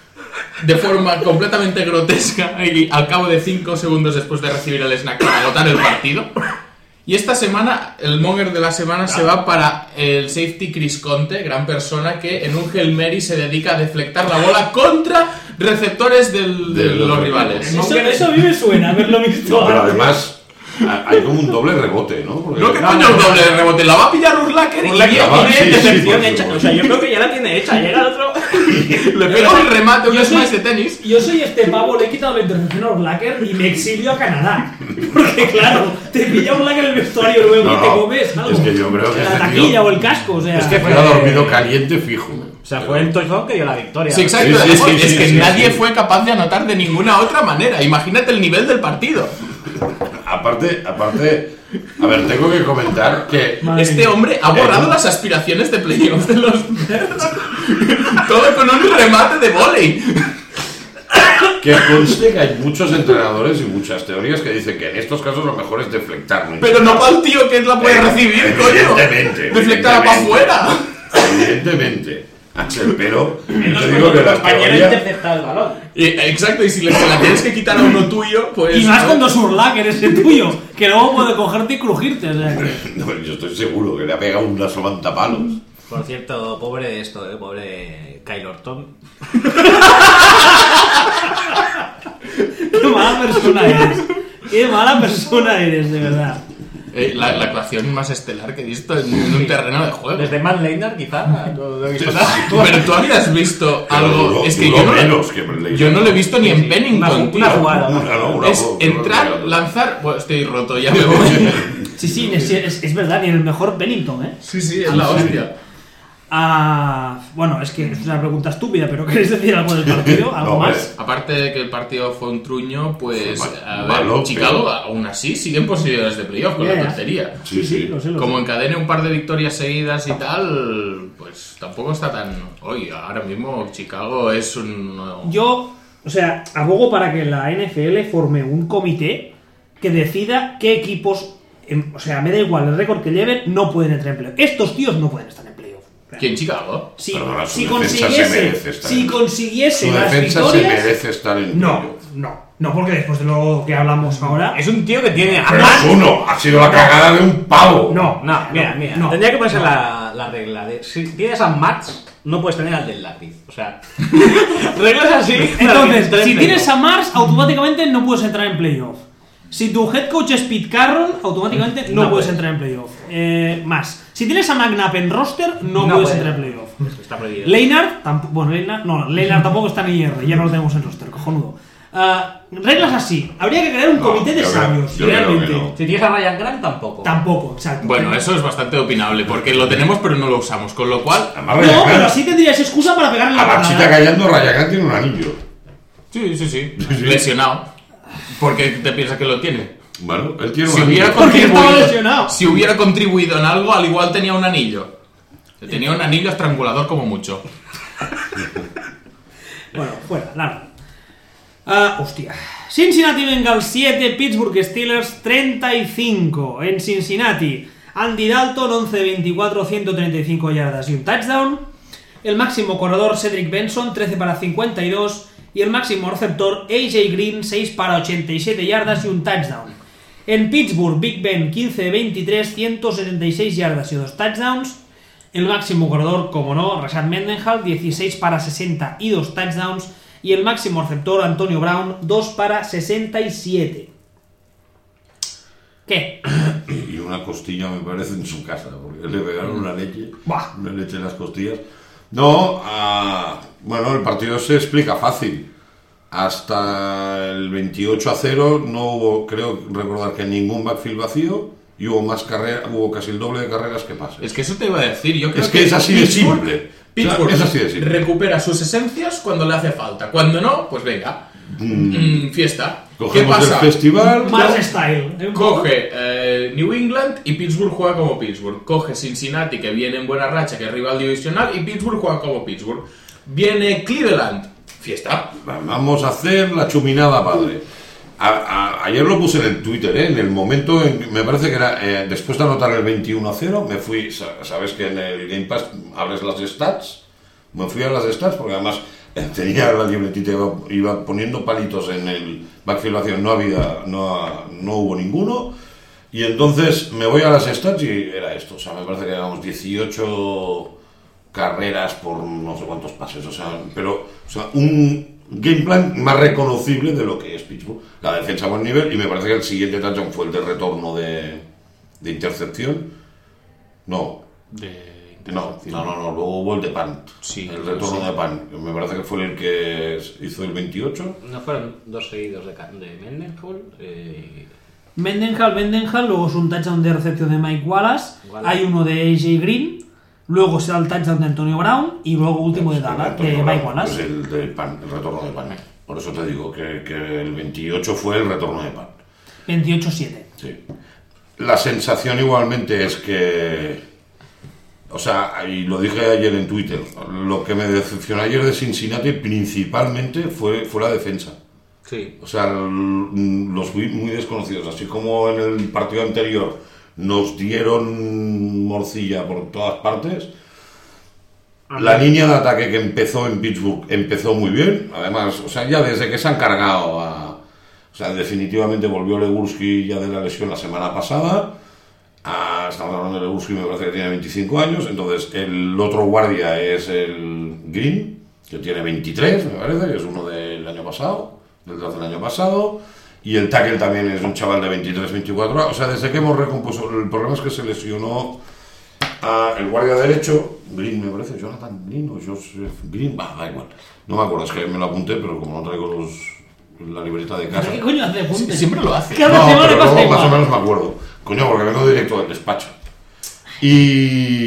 de forma completamente grotesca y al cabo de cinco segundos después de recibir el snack para agotar el partido. Y esta semana, el monger de la semana se va para el safety Chris Conte, gran persona que en un Hail Mary se dedica a deflectar la bola contra receptores del- de, De los, los rivales. Eso, eso a mí me suena haberlo visto. No, pero antes. además ha- hay como un doble rebote, ¿no? Porque- No, que coño el doble de rebote, la va a pillar Urlacher y Urlacher bien, va, bien, sí, sí, decepción por hecha. supuesto. O sea, yo creo que ya la tiene hecha. Llega el otro. le pega un remate, un Yo soy- smash de tenis. Yo soy este pavo, le he quitado la intercepción a Urlacher y me exilio a Canadá. Porque claro, te pilla Urlacher en el vestuario luego No, y te no, comes algo. es que yo creo que la este taquilla tío- o el casco, o sea. Es que fue- Queda dormido caliente fijo. O sea, fue el touchdown que dio la victoria. Sí, exacto. Sí, sí, es, sí, es sí, que sí, nadie sí. fue capaz de anotar de ninguna otra manera. Imagínate el nivel del partido. Aparte, aparte, a ver, tengo que comentar que Madre Este mía. hombre ha borrado Eh, las aspiraciones de playoffs de los Bears. Todo con un remate de volei. que conste que hay muchos entrenadores y muchas teorías que dicen que en estos casos lo mejor es deflectar. ¿no? Pero no para el tío que la puede Eh, recibir, coño. evidentemente, Deflectada para evidentemente. afuera. Evidentemente. Axel, pero yo Los te digo que la compañeros teoría... interceptado el balón. Y- Exacto, y si le, se la tienes que quitar a uno tuyo, pues. Y más cuando es Urlacher ese tuyo, que luego puede cogerte y crujirte. O sea que. No, yo estoy seguro que le ha pegado un palos. Por cierto, pobre esto, eh, pobre Kyle Orton. Qué mala persona eres. Qué mala persona eres, de verdad. Eh, la, la actuación más estelar que he visto en, en un terreno de juego. Desde Matt Leinart, quizá. No, no he visto nada. Pero tú habías visto Pero algo. duró- es que duró yo no, menos que Brandley. yo no lo he visto ni en Una, Pennington, una tío. jugada. Una, una no, jugada. una. Es Bravo, entrar, bravo. lanzar. Bueno, estoy roto, ya me voy. Sí, sí, es, es, es verdad, ni el mejor Pennington, ¿eh? Sí, sí, es la hostia. Ah, bueno, es que es una pregunta estúpida, pero ¿queréis decir algo del partido? ¿Algo No, más? Aparte de que el partido fue un truño, pues. Fue A mal- ver, malo, Chicago, pero- aún así, sigue en posibilidades de playoff con Ya, la ya. tontería. Sí, sí. lo sé, lo Como sé. encadene un par de victorias seguidas y tal, pues tampoco está tan. Oye, ahora mismo Chicago es un. Yo, o sea, abogo para que la N F L forme un comité que decida qué equipos, em, o sea, me da igual el récord que lleven, no pueden entrar en playoff. Estos tíos no pueden estar en playoff. ¿Quién, Chicago? Si, Perdona, su si defensa se consiguiese, merece estar si en- consiguiese Su las defensa se victorias, merece estar en no, playoff. no, no, porque después de lo que hablamos ahora, Es un tío que tiene a Pero Matt. es uno, ha sido la cagada de un pavo. no, No, mira, mira. no. Tendría que ponerse la, la regla de si tienes a Mats, no puedes tener al del lápiz. O sea, reglas así. Entonces, tres si menos. tienes a Mars, automáticamente no puedes entrar en playoff. Si tu head coach es Pete Carroll, automáticamente no, No puedes puedes. entrar en playoff. Eh, más. Si tienes a McNabb en roster, no, No puedes puede. entrar en playoff. Está prohibido. Leinart, tampoco. Bueno, Leinart, no, Leinart tampoco está en I R, ya no lo tenemos en roster, cojonudo. Ah, reglas así. Habría que crear un No, comité de yo creo- sabios, yo creo que realmente. no. Si tienes a Ryan Grant, tampoco. Tampoco, exacto. Bueno, eso es bastante opinable, porque lo tenemos pero no lo usamos, con lo cual. Además, No, Ryan pero Grant- así tendrías excusa para pegarle la a la chica patada. callando, Ryan Grant tiene un anillo. Sí, sí, sí. Lesionado. ¿Por qué te piensas que lo tiene? Bueno, él tiene un Si hubiera, anillo. Porque estaba contribuido, lesionado. si hubiera contribuido en algo, al igual tenía un anillo. Tenía un anillo estrangulador como mucho. Bueno, fuera, largo. Ah, hostia. Cincinnati Bengals siete, Pittsburgh Steelers treinta y cinco. En Cincinnati, Andy Dalton once de veinticuatro, ciento treinta y cinco yardas y un touchdown. El máximo corredor Cedric Benson trece para cincuenta y dos. Y el máximo receptor A J Green seis para ochenta y siete yardas y un touchdown. En Pittsburgh, Big Ben quince de veintitrés, ciento setenta y seis yardas y dos touchdowns. El máximo corredor, como no, Rashad Mendenhall, dieciséis para sesenta y dos touchdowns. Y el máximo receptor, Antonio Brown, dos para sesenta y siete. ¿Qué? Y una costilla me parece en su casa, porque le pegaron una leche, Buah. una leche en las costillas. No, ah, bueno, el partido se explica fácil. Hasta el veintiocho a cero no hubo, creo recordar que ningún backfield vacío y hubo más carreras, hubo casi el doble de carreras que pases. Es que eso te iba a decir, yo creo Es que es así de Pittsburgh- simple. Pittsburgh O sea, es así de simple. recupera sus esencias cuando le hace falta. Cuando no, pues venga, mm, fiesta. ¿Qué Cogemos el pasa? festival. Más style. ¿eh? Un poco. Coge eh, New England y Pittsburgh juega como Pittsburgh. Coge Cincinnati, que viene en buena racha, que es rival divisional, y Pittsburgh juega como Pittsburgh. Viene Cleveland, fiesta. Vamos a hacer la chuminada, padre. A, a- ayer lo puse en el Twitter, ¿eh? En el momento, en que me parece que era eh, después de anotar el veintiuno a cero, me fui, sa- sabes que en el Game Pass abres las stats, me fui a las stats porque además eh, tenía la libretita, iba, iba poniendo palitos en el backfield vacío, no había, no, no hubo ninguno, y entonces me voy a las stats y era esto, o sea, me parece que éramos dieciocho carreras por no sé cuántos pases, o sea, pero o sea, un game plan más reconocible de lo que es Pittsburgh. La defensa a buen nivel y me parece que el siguiente touchdown fue el de retorno de, de intercepción. No, De no, no, no, no, luego hubo el de punt, Sí, el retorno sí. de punt. Me parece que fue el que hizo el veintiocho. No fueron dos seguidos de, ca- de Mendenhall. Eh, Mendenhall, Mendenhall, luego es un touchdown de recepción de Mike Wallace. Wallace. Hay uno de A J Green. Luego será el touchdown de Antonio Brown. Y luego último de Dallas, de Mike Es Wallace. el, del punt, el retorno de punt. Por eso te digo que, que el veintiocho fue el retorno de punt. veintiocho siete. Sí. La sensación igualmente es que, o sea, y lo dije ayer en Twitter, lo que me decepcionó ayer de Cincinnati principalmente fue, fue la defensa. sí. O sea, l- los vi muy desconocidos, así como en el partido anterior nos dieron morcilla por todas partes. La línea de ataque que empezó en Pittsburgh empezó muy bien, además, o sea, ya desde que se han cargado a... O sea, definitivamente volvió Legursky ya de la lesión la semana pasada. Ah, estamos hablando de Legursky, me parece que tiene veinticinco años. Entonces, el otro guardia es el Green, que tiene veintitrés, me parece, que es uno del año pasado, del draft del año pasado. Y el tackle también es un chaval de veintitrés, veinticuatro. O sea, desde que hemos recompuesto, el problema es que se lesionó a el guardia derecho, Green, me parece, Jonathan Green o Joseph Green, bah, da igual. No me acuerdo, es que me lo apunté, pero como no traigo los, la libreta de casa. ¿Qué coño hace punte? Siempre lo hace. Cada No, semana pero pasa luego más o igual. menos me acuerdo. Coño, porque vengo directo del despacho. Y,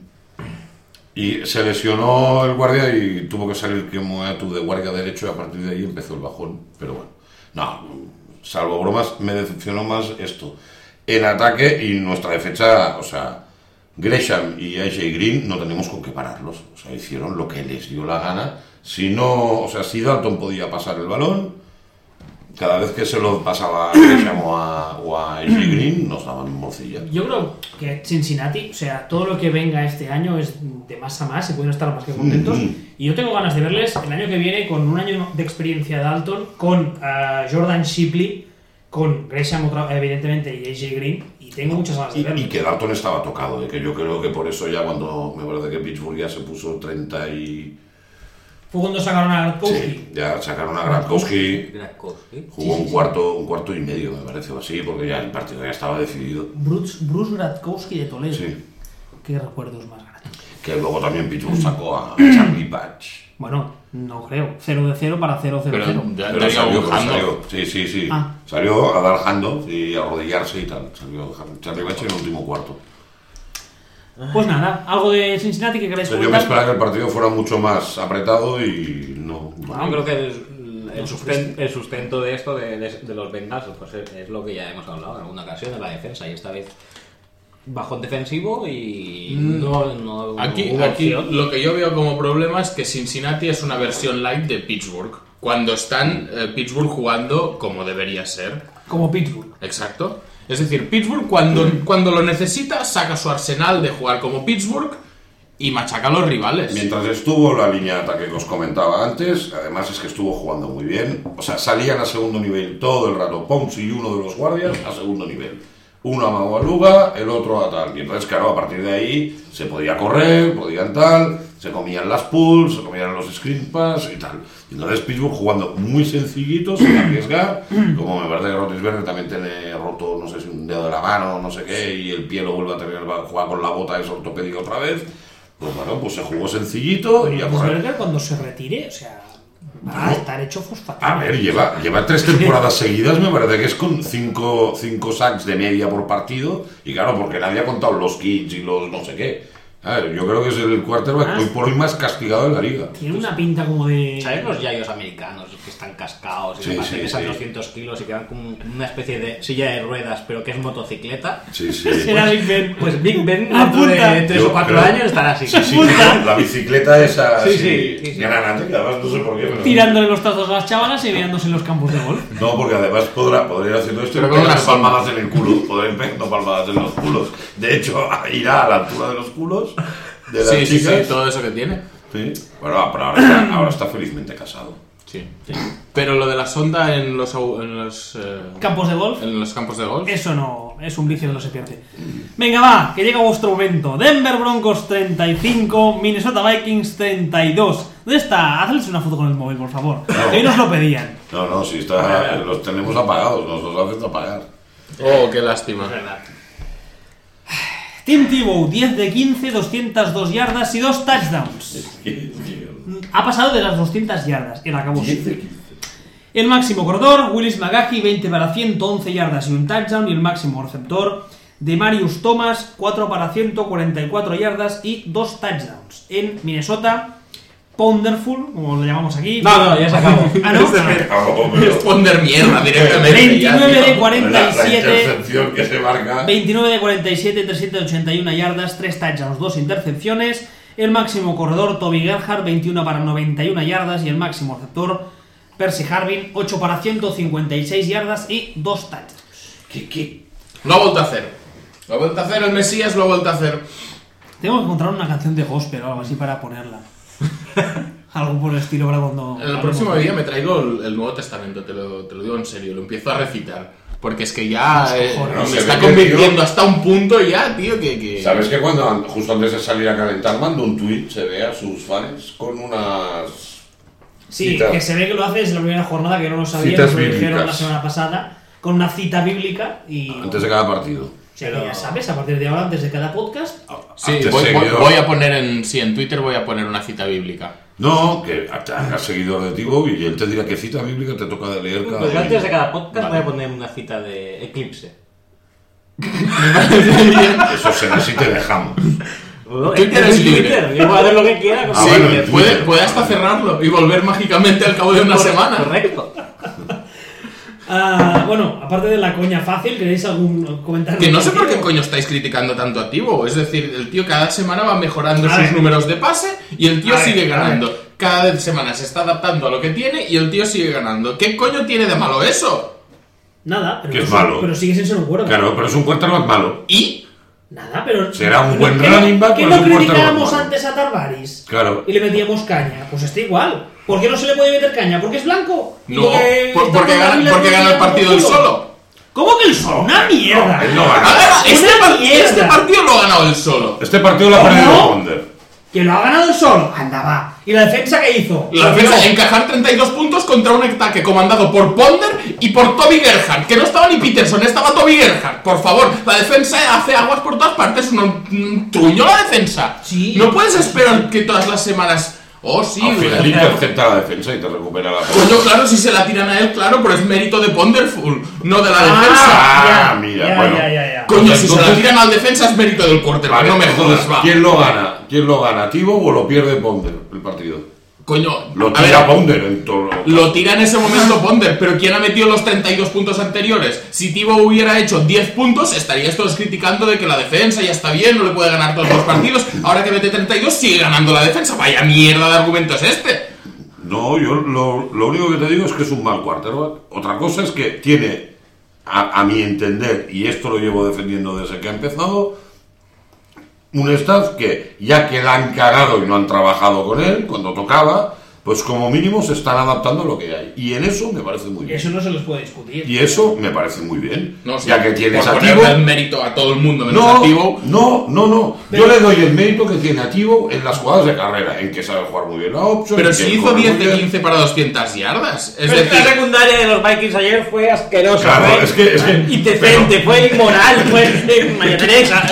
y se lesionó el guardia y tuvo que salir como tú de guardia derecho y a partir de ahí empezó el bajón. Pero bueno, no, salvo bromas, me decepcionó más esto. En ataque y nuestra defensa, o sea, Gresham y A J Green no tenemos con qué pararlos. O sea, hicieron lo que les dio la gana. Si no, o sea, si Dalton podía pasar el balón, cada vez que se lo pasaba a Gresham o a, o a A J Green, nos daban morcilla. Yo creo que Cincinnati, o sea, todo lo que venga este año es de más a más, se pueden estar más que contentos. Mm-hmm. Y yo tengo ganas de verles el año que viene con un año de experiencia de Dalton, con ah, Jordan Shipley, con Gresham, otra- evidentemente, y A J Green. Y tengo muchas ganas de Y, verles. y que Dalton estaba tocado, ¿eh? Que yo creo que por eso ya cuando me parece que Pittsburgh ya se puso treinta y... Fue cuando sacaron a Gronkowski. Sí, ya sacaron a Gronkowski, Gronkowski. jugó un cuarto, un cuarto y medio, me parece, o así, porque ya el partido ya estaba decidido. Bruce, Bruce Gradkowski de Toledo. Sí. Qué recuerdos más gratos. Que luego también Pittsburgh sacó a Charlie Patch. Bueno, no creo. cero de cero para cero cero Pero cero. ya Pero daría salió, un pero handoff. salió, sí, sí, sí. Ah. Salió a dar handoff y a arrodillarse y tal. Salió Charlie Patch en el último cuarto. Pues nada, algo de Cincinnati que queráis Pero yo me comentar. esperaba que el partido fuera mucho más apretado y no. Bueno, yo creo que el, el susten- el sustento de esto, de, de- de los Bengals, pues es, es lo que ya hemos hablado en alguna ocasión, de la defensa. Y esta vez bajón defensivo y no, no Aquí, hubo aquí opción. lo que yo veo como problema es que Cincinnati es una versión light de Pittsburgh. Cuando están eh, Pittsburgh jugando como debería ser. Como Pittsburgh. Exacto. Es decir, Pittsburgh cuando, cuando lo necesita saca su arsenal de jugar como Pittsburgh y machaca a los rivales. Mientras estuvo la línea de ataque que os comentaba antes, además es que estuvo jugando muy bien. O sea, salían a segundo nivel todo el rato. Ponce y uno de los guardias a segundo nivel. uno a Maualuga, el otro a tal. Y entonces, claro, a partir de ahí se podía correr, podían tal, se comían las pools, se comían los screen pass y tal. Y entonces Pittsburgh jugando muy sencillito, sin arriesgar, como me parece que Roethlisberger también tiene roto, no sé si un dedo de la mano, no sé qué, y el pie lo vuelve a tener, va a jugar con la bota esa ortopédica otra vez. Pues bueno, pues se jugó sencillito y a correr. Roethlisberger cuando se retire, o sea, va a estar hecho fosfato. A ver, lleva, lleva tres temporadas seguidas, me parece que es con cinco, cinco sacks de media por partido. Y claro, porque nadie ha contado los kits y los no sé qué. A ver, yo creo que es el quarterback Ah, hoy por hoy más castigado de la liga. Tiene una pinta como de... ¿Sabes los yayos americanos que están cascados y Sí, demás, sí, que pesan sí. doscientos kilos y que van con una especie de silla de ruedas, pero que es motocicleta? Sí, sí. Será Big Ben. Pues Big Ben, dentro Apunta. de tres Yo o cuatro creo- años, estará así. Sí, sí, no, la bicicleta esa Sí, sí, sí, sí, sí. granate, que además no sé por qué. Pero... Tirándole los tazos a las chavalas y veándose en los campos de golf. No, porque además podrá, podría ir haciendo esto y Pero con pegarle una palmadas en el culo. Podrá ir pegando palmadas en los culos. De hecho, irá a la altura de los culos de las Sí, sí, chicas. sí, todo eso que tiene. Sí. Bueno, pero ahora está, ahora está felizmente casado. Sí. Pero lo de la sonda en los, au- en los, eh, Campos de golf. en los campos de golf. Eso no, es un vicio que no se pierde. Venga, va, que llega vuestro momento. Denver Broncos treinta y cinco, Minnesota Vikings treinta y dos. ¿Dónde está? Hazles una foto con el móvil, por favor. No. Que hoy nos lo pedían. No, no, si está, los tenemos apagados, nos los hacen apagar. Oh, qué lástima. Es verdad. Tim Tebow, diez de quince, doscientas dos yardas y dos touchdowns. Ha pasado de las doscientas yardas, el acabó. El máximo corredor, Willis McGahee, veinte para ciento once yardas y un touchdown. Y el máximo receptor, Demarius Thomas, cuatro para ciento cuarenta y cuatro yardas y dos touchdowns. En Minnesota, Ponderful, como lo llamamos aquí. No, no, ya se acabó. Ah, ¿no? Oh, pero- Responder mierda directamente. veintinueve ya, de tío. cuarenta la, y la siete. intercepción que se marca. veintinueve de cuarenta y siete, trescientas ochenta y una yardas, tres touchdowns, dos intercepciones. El máximo corredor, Toby Gerhart, veintiuno para noventa y una yardas. Y el máximo receptor, Percy Harvin, ocho para ciento cincuenta y seis yardas y dos touchdowns. ¿Qué, qué? Lo ha vuelto a hacer. Lo ha vuelto a hacer, el Mesías lo ha vuelto a hacer. Tengo que encontrar una canción de gospel o algo así para ponerla. Algo por el estilo para cuando... En el próximo día me traigo el, el Nuevo Testamento, te lo, te lo digo en serio, lo empiezo a recitar. Porque es que ya eh, cojones. No, me se está ve que el convirtiendo tío- hasta un punto ya, tío, que... que... ¿Sabes que cuando, an- justo antes de salir a calentar, mando un tweet, se ve a sus fans con unas... Sí, citas. que se ve que lo hace desde la primera jornada, que no lo sabía, Citas nos lo dijeron bíblicas. la semana pasada, con una cita bíblica y... Antes de cada partido. O sea, que ya sabes, a partir de ahora, antes de cada podcast... Sí, Acto voy, voy- seguido. voy a poner en... Sí, en Twitter voy a poner una cita bíblica. No, que hagas seguidor de Tibo y él te dirá qué cita bíblica te toca de leer cada Pues yo antes de día. cada podcast Vale. voy a poner una cita de Eclipse. Eso será si te dejamos. Twitter es libre. Yo puedo hacer lo que quiera. con Ah, Sí, bueno, Twitter. en puede, Twitter. puede hasta cerrarlo y volver mágicamente al cabo de una semana. Correcto. Ah, bueno, aparte de la coña fácil, ¿queréis algún comentario? Que no sé por qué coño estáis criticando tanto a Tibo. Es decir, el tío cada semana va mejorando A sus ver. números de pase y el tío A ver, sigue a ganando. Cada semana se está adaptando a lo que tiene y el tío sigue ganando. ¿Qué coño tiene de malo eso? Nada, pero, Que es malo. pero sigue sin ser un cuervo. Claro, pero es un quarterback malo. ¿Y? Nada, pero... Será un pero buen ¿qué running no- back, ¿Qué pero no es un quarterback criticábamos malo. antes a Tarvaris? Claro. Y le metíamos caña. Pues está igual. ¿Por qué no se le puede meter caña? ¿Porque es blanco? ¿Y No, porque por- está porque con gana, Gabriel porque gana el Rodríguez partido por él culo? solo. ¿Cómo que él solo? ¡Una mierda! Él no A gana. ver, este, ¡Una par- mierda! este partido lo ha ganado él solo. Este partido lo ha ¿Cómo? perdido Ponder. Que lo ha ganado él solo. Anda, va. ¿Y la defensa qué hizo? La defensa encajar treinta y dos puntos contra un ataque comandado por Ponder y por Toby Gerhart, que no estaba ni Peterson, estaba Toby Gerhart. Por favor, la defensa hace aguas por todas partes, un, un truño la defensa. Sí. No puedes esperar que todas las semanas... Oh, sí, Al final güey. intercepta la defensa y te recupera la pelota. Coño, claro, si se la tiran a él, claro, pero es mérito de Ponderful, no de la defensa. Ah, ya, mira, ya, bueno. ya, ya, ya. Coño, si se la Entonces- tiran al defensa es mérito del quarterback, Vale, no me entonces, jodas, va. ¿quién lo gana? ¿Quién lo gana? ¿Tibo o lo pierde Ponder el partido? Coño, Lo a tira ver, Ponder en todo. lo tira en ese momento Ponder, pero ¿quién ha metido los treinta y dos puntos anteriores? Si Tibo hubiera hecho diez puntos, estaríais todos criticando de que la defensa ya está bien, no le puede ganar todos los partidos. Ahora que mete treinta y dos, sigue ganando la defensa. Vaya mierda de argumento es este. No, yo lo, lo único que te digo es que es un mal quarterback. Otra cosa es que tiene, a, a mi entender, y esto lo llevo defendiendo desde que ha empezado, un staff que, ya que la han cagado y no han trabajado con él cuando tocaba, pues como mínimo se están adaptando a lo que hay. Y en eso me parece muy bien. Eso no se les puede discutir. Y eso me parece muy bien. No, sí, ya que tienes por a Tivo. ponerle el mérito a todo el mundo menos No, a Tivo. no, no, no. Yo le doy el mérito que tiene a Tivo en las jugadas de carrera, en que sabe jugar muy bien la opción. Pero en que si hizo corre muy diez de bien. quince para doscientas yardas. Es Pero es que decir, la secundaria de los Vikings ayer fue asquerosa. Claro, fue es que- es que- indecente, fue inmoral, fue María Teresa.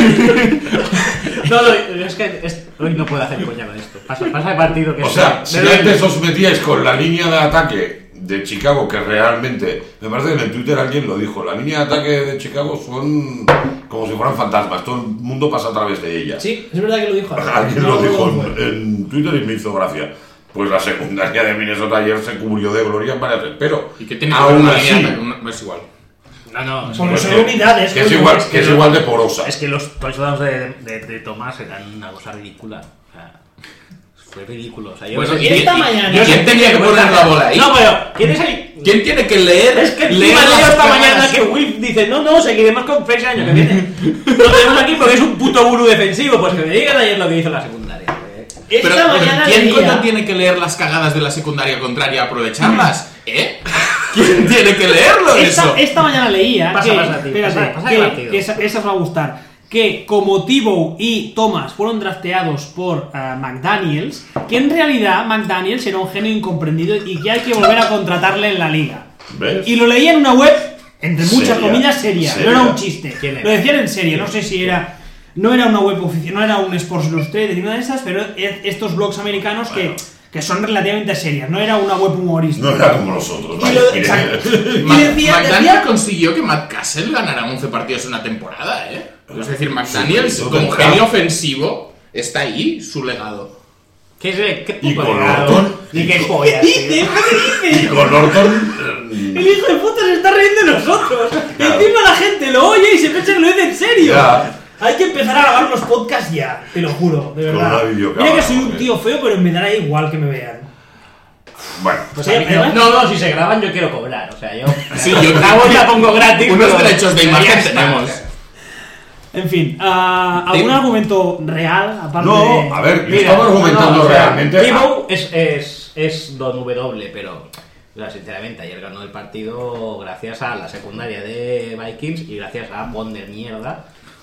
No, no, es que es- hoy no puedo hacer coña con esto. Pasa, pasa el partido que O es- sea, de- si de- antes os metíais con la línea de ataque de Chicago, que realmente, me parece que en el Twitter alguien lo dijo, la línea de ataque de Chicago son como si fueran fantasmas, todo el mundo pasa a través de ella. Sí, es verdad que lo dijo. Alguien No, lo no, dijo no, en, fue. en Twitter y me hizo gracia. Pues la secundaria de Minnesota ayer se cubrió de gloria en varias veces, pero ¿y qué tiene que ver aún una así, línea de ataque? Una- Es igual. No, no, es Porque pues son que- unidades. que es coño, igual, es que es lo- igual de porosa. Es que los touchdowns de, de, de Tomás eran una cosa ridícula. O sea, fue ridículo. O sea, yo Bueno, no sé- y- esta y- mañana- ¿y ¿Quién tenía que poner la bola ahí? No, pero ¿quién es ahí? ¿Quién tiene que leer? Es que leer encima leo las esta cagadas? mañana que Will dice, no, no, seguiremos con Face el año que viene. Lo tenemos aquí porque es un puto gurú defensivo. Pues que me digan ayer lo que hizo la secundaria. Esta Pero, pero mañana ¿quién leía- coño tiene que leer las cagadas de la secundaria contraria y aprovecharlas? ¿Eh? ¿Quién tiene que leerlo Esta, eso? esta mañana leía Pasa, que, pasa, tío, espérate, pasa, pasa que- el partido. que esa, esa os va a gustar, que como Tebow y Thomas fueron drafteados por eh, McDaniels, que en realidad McDaniels era un genio incomprendido y que hay que volver a contratarle en la liga. ¿Ves? Y lo leía en una web, entre muchas Seria, comillas, seria, seria. no era un chiste. ¿Quién era? Lo decían en serio, no sé si era... No era una web oficial, no era un Sports Illustrated ni una de esas, pero es- estos blogs americanos que, que son relativamente serias, no era una web humorística. No era como nosotros. Y vaya, lo- que- exacto. Ma- Y decía- McDaniel decía- consiguió que Matt Cassell ganara once partidos en una temporada, ¿eh? Es decir, McDaniels, Sí, como total. genio ofensivo, está ahí, su legado. ¿Qué es qué Y puto con legado? Norton. Ni qué pollas, ¿Qué dices? tío. ¿Qué Y dices? con Norton. El hijo de puta se está riendo de nosotros. Claro. Y encima la gente lo oye y se piensa que lo dice en serio. Ya. Hay que empezar a grabar los podcasts ya, te lo juro, de Con verdad. una videocámara, Mira que soy un porque- tío feo, pero me dará igual que me vean. Bueno, Pues Sí, a mí además- no, no, no, si se graban yo quiero cobrar. O sea, yo. Sí, yo la voz la pongo gratis. Unos pero- derechos de pero ya imagen está. tenemos. En fin, ah, ¿algún Sí. argumento real aparte no, de...? a ver, yo Mira, estaba argumentando no, no, o sea, realmente. Tebow es, es, es Don W, pero o sea, sinceramente ayer ganó el partido gracias a la secundaria de Vikings y gracias a Ponder mierda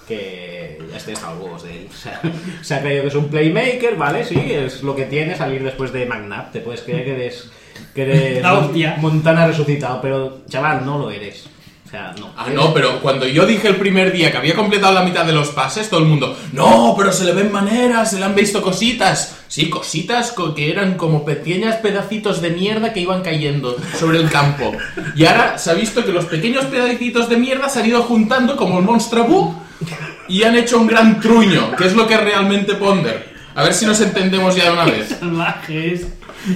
que ya estoy hasta los huevos de él. O sea, se ha creído que es un playmaker, ¿vale? Sí, es lo que tiene salir después de McNabb. Te puedes creer que eres, que eres La hostia. Montana resucitado, pero chaval, no lo eres. O sea, no. Ah, no, pero cuando yo dije el primer día que había completado la mitad de los pases, todo el mundo, no, pero se le ven maneras, se le han visto cositas. Sí, cositas co- que eran como pequeños pedacitos de mierda que iban cayendo sobre el campo. Y ahora se ha visto que los pequeños pedacitos de mierda se han ido juntando como el Monster Book y han hecho un gran truño, que es lo que es realmente Ponder. A ver si nos entendemos ya de una vez. Salvajes.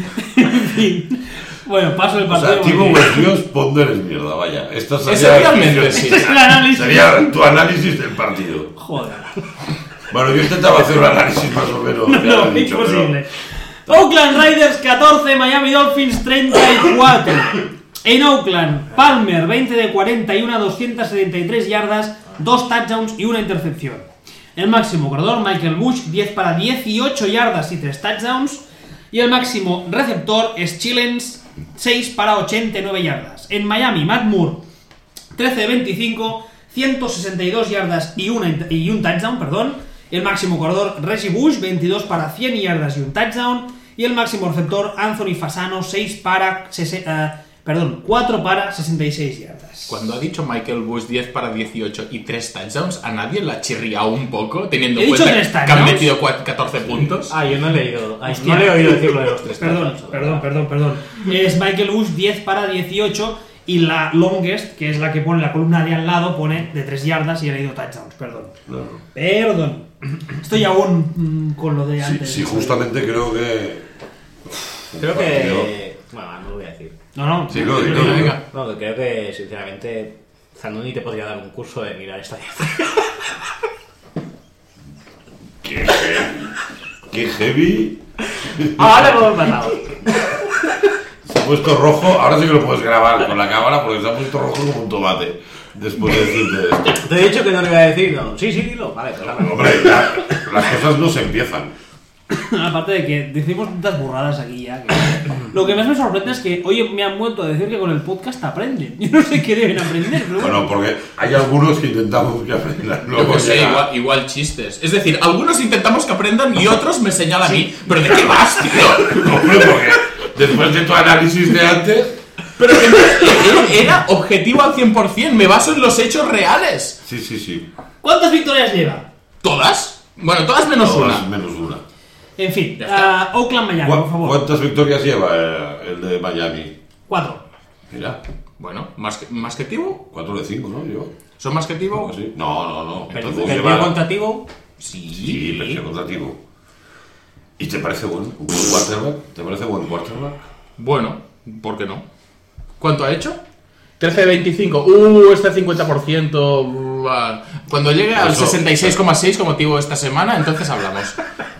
En fin. Bueno, paso el O partido. sea, Timo porque- Dios, Ponder es mierda, vaya. Esta sería, Esencialmente sí. Este es el análisis. sería tu análisis del partido. Joder. Bueno, yo intentaba hacer un análisis más o menos. No, ya lo no, he dicho, pero- imposible. Oakland Raiders catorce, Miami Dolphins treinta y cuatro. En Oakland, Palmer veinte de cuarenta y uno, doscientas setenta y tres yardas, dos touchdowns y una intercepción. El máximo corredor, Michael Bush, diez para dieciocho yardas y tres touchdowns. Y el máximo receptor es Chillens, seis para ochenta y nueve yardas. En Miami, Matt Moore, trece de veinticinco, ciento sesenta y dos yardas y, una, y un touchdown, perdón. El máximo corredor, Reggie Bush, veintidós para cien yardas y un touchdown. Y el máximo receptor, Anthony Fasano, seis para sese- eh, perdón, cuatro para sesenta y seis yardas. Cuando ha dicho Michael Bush diez para dieciocho y tres touchdowns, ¿a nadie la ha chirriado un poco? Teniendo ¿He en dicho cuenta tres que han touchdowns? metido cua- catorce puntos. Ah, yo no he leído. ay, Hostia. no le he oído decir lo de los tres. Perdón, touchdowns, perdón, perdón, perdón. Es Michael Bush diez para dieciocho y la longest, que es la que pone la columna de al lado, pone de tres yardas y he leído touchdowns, perdón. Claro. Perdón. Estoy aún mm, con lo de Sí, antes. sí, justamente creo que. Creo Partido. que. Bueno, no lo voy a decir. No, no. Sí, lo digo. Venga, venga. No, que creo que sinceramente Zanoni te podría dar un curso de mirar esta Qué heavy. Qué heavy. Ahora hemos pasado. Se ha puesto rojo. Ahora sí que lo puedes grabar con la cámara porque se ha puesto rojo como un tomate. Después de decirte esto. Te he dicho que no le iba a decir, no. Sí, sí, dilo. Vale, pues ahora. Hombre, ya, las cosas no se empiezan. Aparte de que decimos tantas burradas aquí ya. Que... Lo que más me sorprende es que hoy me han vuelto a decir que con el podcast aprenden. Yo no sé qué deben aprender. Pero bueno, porque hay algunos que intentamos que aprendan. Yo Luego que sé, llega- igual, igual chistes. Es decir, algunos intentamos que aprendan y otros me señalan a mí. ¿Pero de qué vas, tío? Hombre, porque después de tu análisis de antes... Pero que no- era, era objetivo al cien por cien. Me baso en los hechos reales. Sí, sí, sí. ¿cuántas victorias lleva? ¿Todas? Bueno, todas menos Todas una. menos una. En fin, Ya está. ah, Oakland, Miami, ¿Cu- por favor. ¿Cuántas victorias lleva eh, el de Miami? Cuatro. Mira, Bueno, ¿más que, más que Tivo? cuatro de cinco, ¿no? Yo. ¿Son más que Tivo? Sí. No, no, no. Pero Entonces perdió lleva- contra Tivo. Sí. Sí, perdió contra Tivo. ¿Y te parece bueno? ¿Un buen quarterback? ¿Te parece buen quarterback? Bueno, ¿por qué no? ¿Cuánto ha hecho? trece de veinticinco. Uh, este cincuenta por ciento. uh, ah. Cuando llegue al Eso- sesenta y seis coma seis como Tivo esta semana, entonces hablamos.